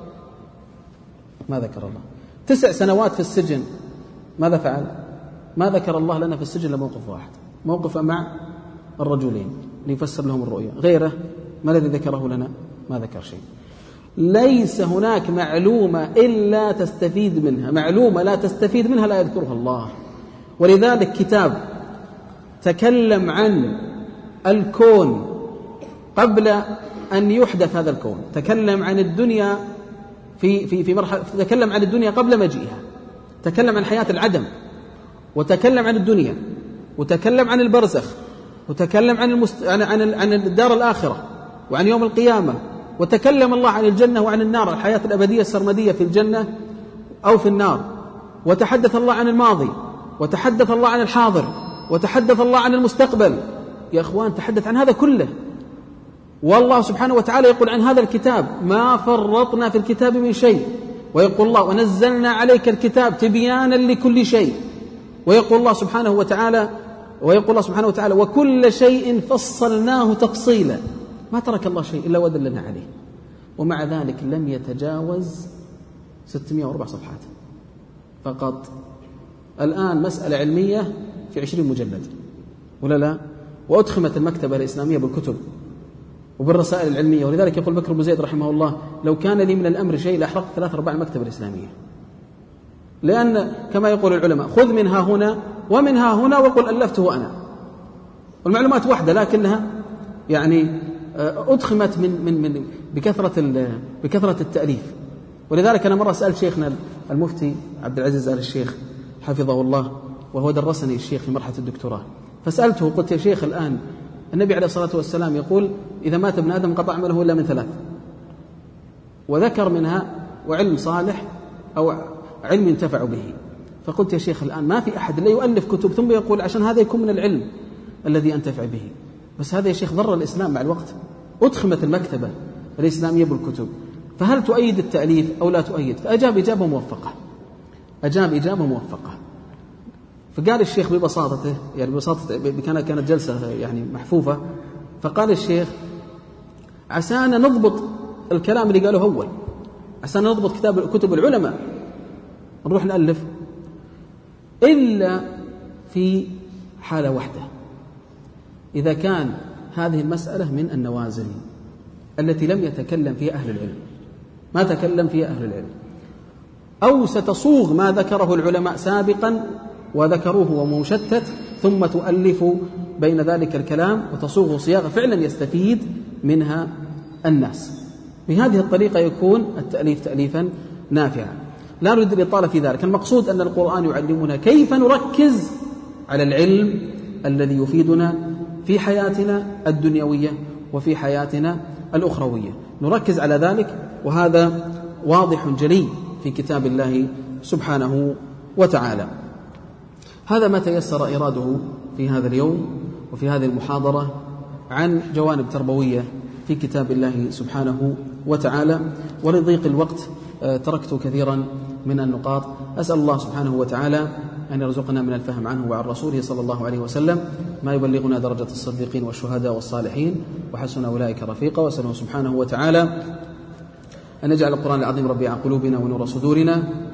ما ذكر الله. تسع سنوات في السجن ماذا فعل؟ ما ذكر الله لنا في السجن لموقف واحد، موقف مع الرجلين ليفسر لهم الرؤيا. غيره ما الذي ذكره لنا؟ ما ذكر شيء. ليس هناك معلومة إلا تستفيد منها، معلومة لا تستفيد منها لا يذكرها الله. ولذلك كتاب تكلم عن الكون قبل أن يحدث هذا الكون، تكلم عن الدنيا في في في مرحلة، تكلم عن الدنيا قبل مجيئها، تكلم عن حياة العدم، وتكلم عن الدنيا، وتكلم عن البرزخ، وتكلم عن المست... عن عن عن الدار الآخرة وعن يوم القيامة، وتكلم الله عن الجنة وعن النار، الحياة الأبدية السرمدية في الجنة أو في النار، وتحدث الله عن الماضي، وتحدث الله عن الحاضر، وتحدث الله عن المستقبل. يا أخوان تحدث عن هذا كله. والله سبحانه وتعالى يقول عن هذا الكتاب ما فرطنا في الكتاب من شيء، ويقول الله ونزلنا عليك الكتاب تبيانا لكل شيء، ويقول الله سبحانه وتعالى ويقول الله سبحانه وتعالى وكل شيء فصلناه تفصيلا. ما ترك الله شيء إلا ودلنا عليه، ومع ذلك لم يتجاوز ستمائة وأربع صفحات فقط. الآن مسألة علمية في عشرين مجلد ولا لا؟ وأدخمت المكتبة الإسلامية بالكتب وبالرسائل العلمية. ولذلك يقول بكر بن زيد رحمه الله لو كان لي من الأمر شيء لأحرقت ثلاث أرباع المكتبة الإسلامية، لأن كما يقول العلماء خذ منها هنا ومنها هنا وقل ألفته أنا. والمعلومات واحدة لكنها يعني أدخمت من من من بكثرة بكثرة التأليف. ولذلك أنا مرة سألت شيخنا المفتي عبد العزيز آل الشيخ حفظه الله، وهو درسني الشيخ في مرحلة الدكتوراه، فسألته قلت يا شيخ الآن النبي عليه الصلاة والسلام يقول إذا مات ابن آدم قطع عمله إلا من ثلاث، وذكر منها وعلم صالح أو علم ينتفع به. فقلت يا شيخ الآن ما في أحد لا يؤلف كتب ثم يقول عشان هذا يكون من العلم الذي أنتفع به، بس هذا يا شيخ ضر الإسلام مع الوقت. أدخمت المكتبة الإسلامية بالكتب، فهل تؤيد التأليف أو لا تؤيد؟ فأجاب إجابة موفقة أجاب إجابة موفقة فقال الشيخ ببساطته يعني ببساطة كانت كانت جلسة يعني محفوفة، فقال الشيخ عسانا نضبط الكلام اللي قاله أول، عسانا نضبط كتاب كتب العلماء نروح نألف، إلا في حالة واحدة، إذا كان هذه المسألة من النوازل التي لم يتكلم فيها أهل العلم، ما تكلم فيها أهل العلم، أو ستصوغ ما ذكره العلماء سابقا وذكروه ومشتت ثم تؤلف بين ذلك الكلام وتصوغ صياغة فعلا يستفيد منها الناس. بهذه الطريقة يكون التأليف تأليفا نافعا. لا نريد الإطالة في ذلك، المقصود أن القرآن يعلمنا كيف نركز على العلم الذي يفيدنا في حياتنا الدنيوية وفي حياتنا الأخروية، نركز على ذلك، وهذا واضح جلي في كتاب الله سبحانه وتعالى. هذا ما تيسر إراده في هذا اليوم وفي هذه المحاضرة عن جوانب تربوية في كتاب الله سبحانه وتعالى، ولضيق الوقت تركت كثيرا من النقاط. أسأل الله سبحانه وتعالى أن يرزقنا من الفهم عنه وعن رسوله صلى الله عليه وسلم ما يبلغنا درجة الصديقين والشهداء والصالحين وحسن أولئك رفيقا. وأسأله سبحانه وتعالى أن يجعل القرآن العظيم ربيع قلوبنا ونور صدورنا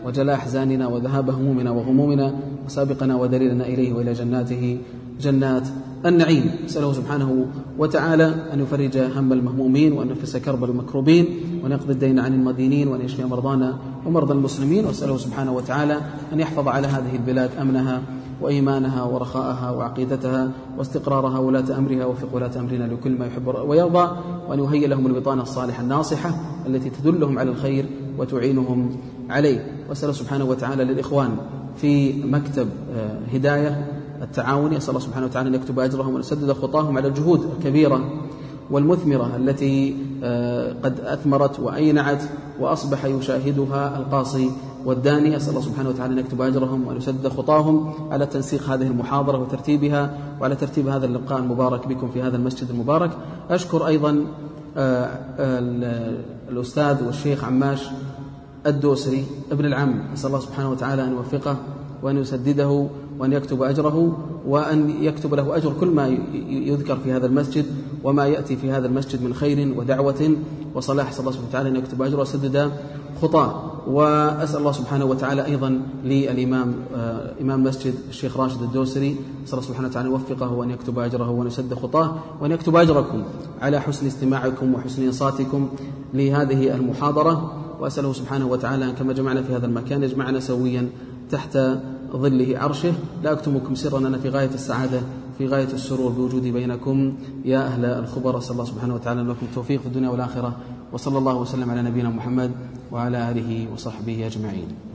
وجلاء أحزاننا وذهاب همومنا وغمومنا وسابقنا ودليلنا إليه وإلى جناته جنات النعيم. أسأله سبحانه وتعالى أن يفرج هم المهمومين وأن ينفس كرب المكروبين وأن يقضي الدين عن المدينين وأن يشفي مرضانا ومرضى المسلمين. وأسأله سبحانه وتعالى أن يحفظ على هذه البلاد أمنها وإيمانها ورخاءها وعقيدتها واستقرارها ولاة أمرها وفق ولاة أمرنا لكل ما يحب ويرضى، وأن يهيئ لهم البطانة الصالحة الناصحة التي تدلهم على الخير وتعينهم عليه. وأسأل سبحانه وتعالى للإخوان في مكتب هداية التعاوني، أسأل الله سبحانه وتعالى أن يكتب أجرهم وأن يسدد خطاهم على الجهود الكبيرة والمثمرة التي قد أثمرت وأينعت وأصبح يشاهدها القاصي والداني. أسأل الله سبحانه وتعالى أن يكتب أجرهم وأن يسدد خطاهم على تنسيق هذه المحاضرة وترتيبها وعلى ترتيب هذا اللقاء المبارك بكم في هذا المسجد المبارك. أشكر أيضا الأستاذ والشيخ عماش الدوسري ابن العم، أسأل الله سبحانه وتعالى أن يوفقه وأن يسدده وأن يكتب أجره وأن يكتب له أجر كل ما يذكر في هذا المسجد وما يأتي في هذا المسجد من خير ودعوة وصلاح. أسأل الله سبحانه وتعالى أن يكتب أجره وسدد خطاه. وأسأل الله سبحانه وتعالى أيضا للإمام إمام مسجد الشيخ راشد الدوسري، أسأل الله سبحانه وتعالى أن يوفقه وأن يكتب أجره وأن يسدد خطاه وأن يكتب أجركم على حسن استماعكم وحسن إنصاتكم لهذه المحاضرة. وأسأله سبحانه وتعالى أن كما جمعنا في هذا المكان يجمعنا سويا تحت ظله عرشه. لا أكتمكم سرا، أنا في غاية السعادة في غاية السرور بوجودي بينكم يا أهل الخبر. أسأل الله سبحانه وتعالى أن لكم التوفيق في الدنيا والآخرة، وصلى الله وسلم على نبينا محمد وعلى آله وصحبه أجمعين.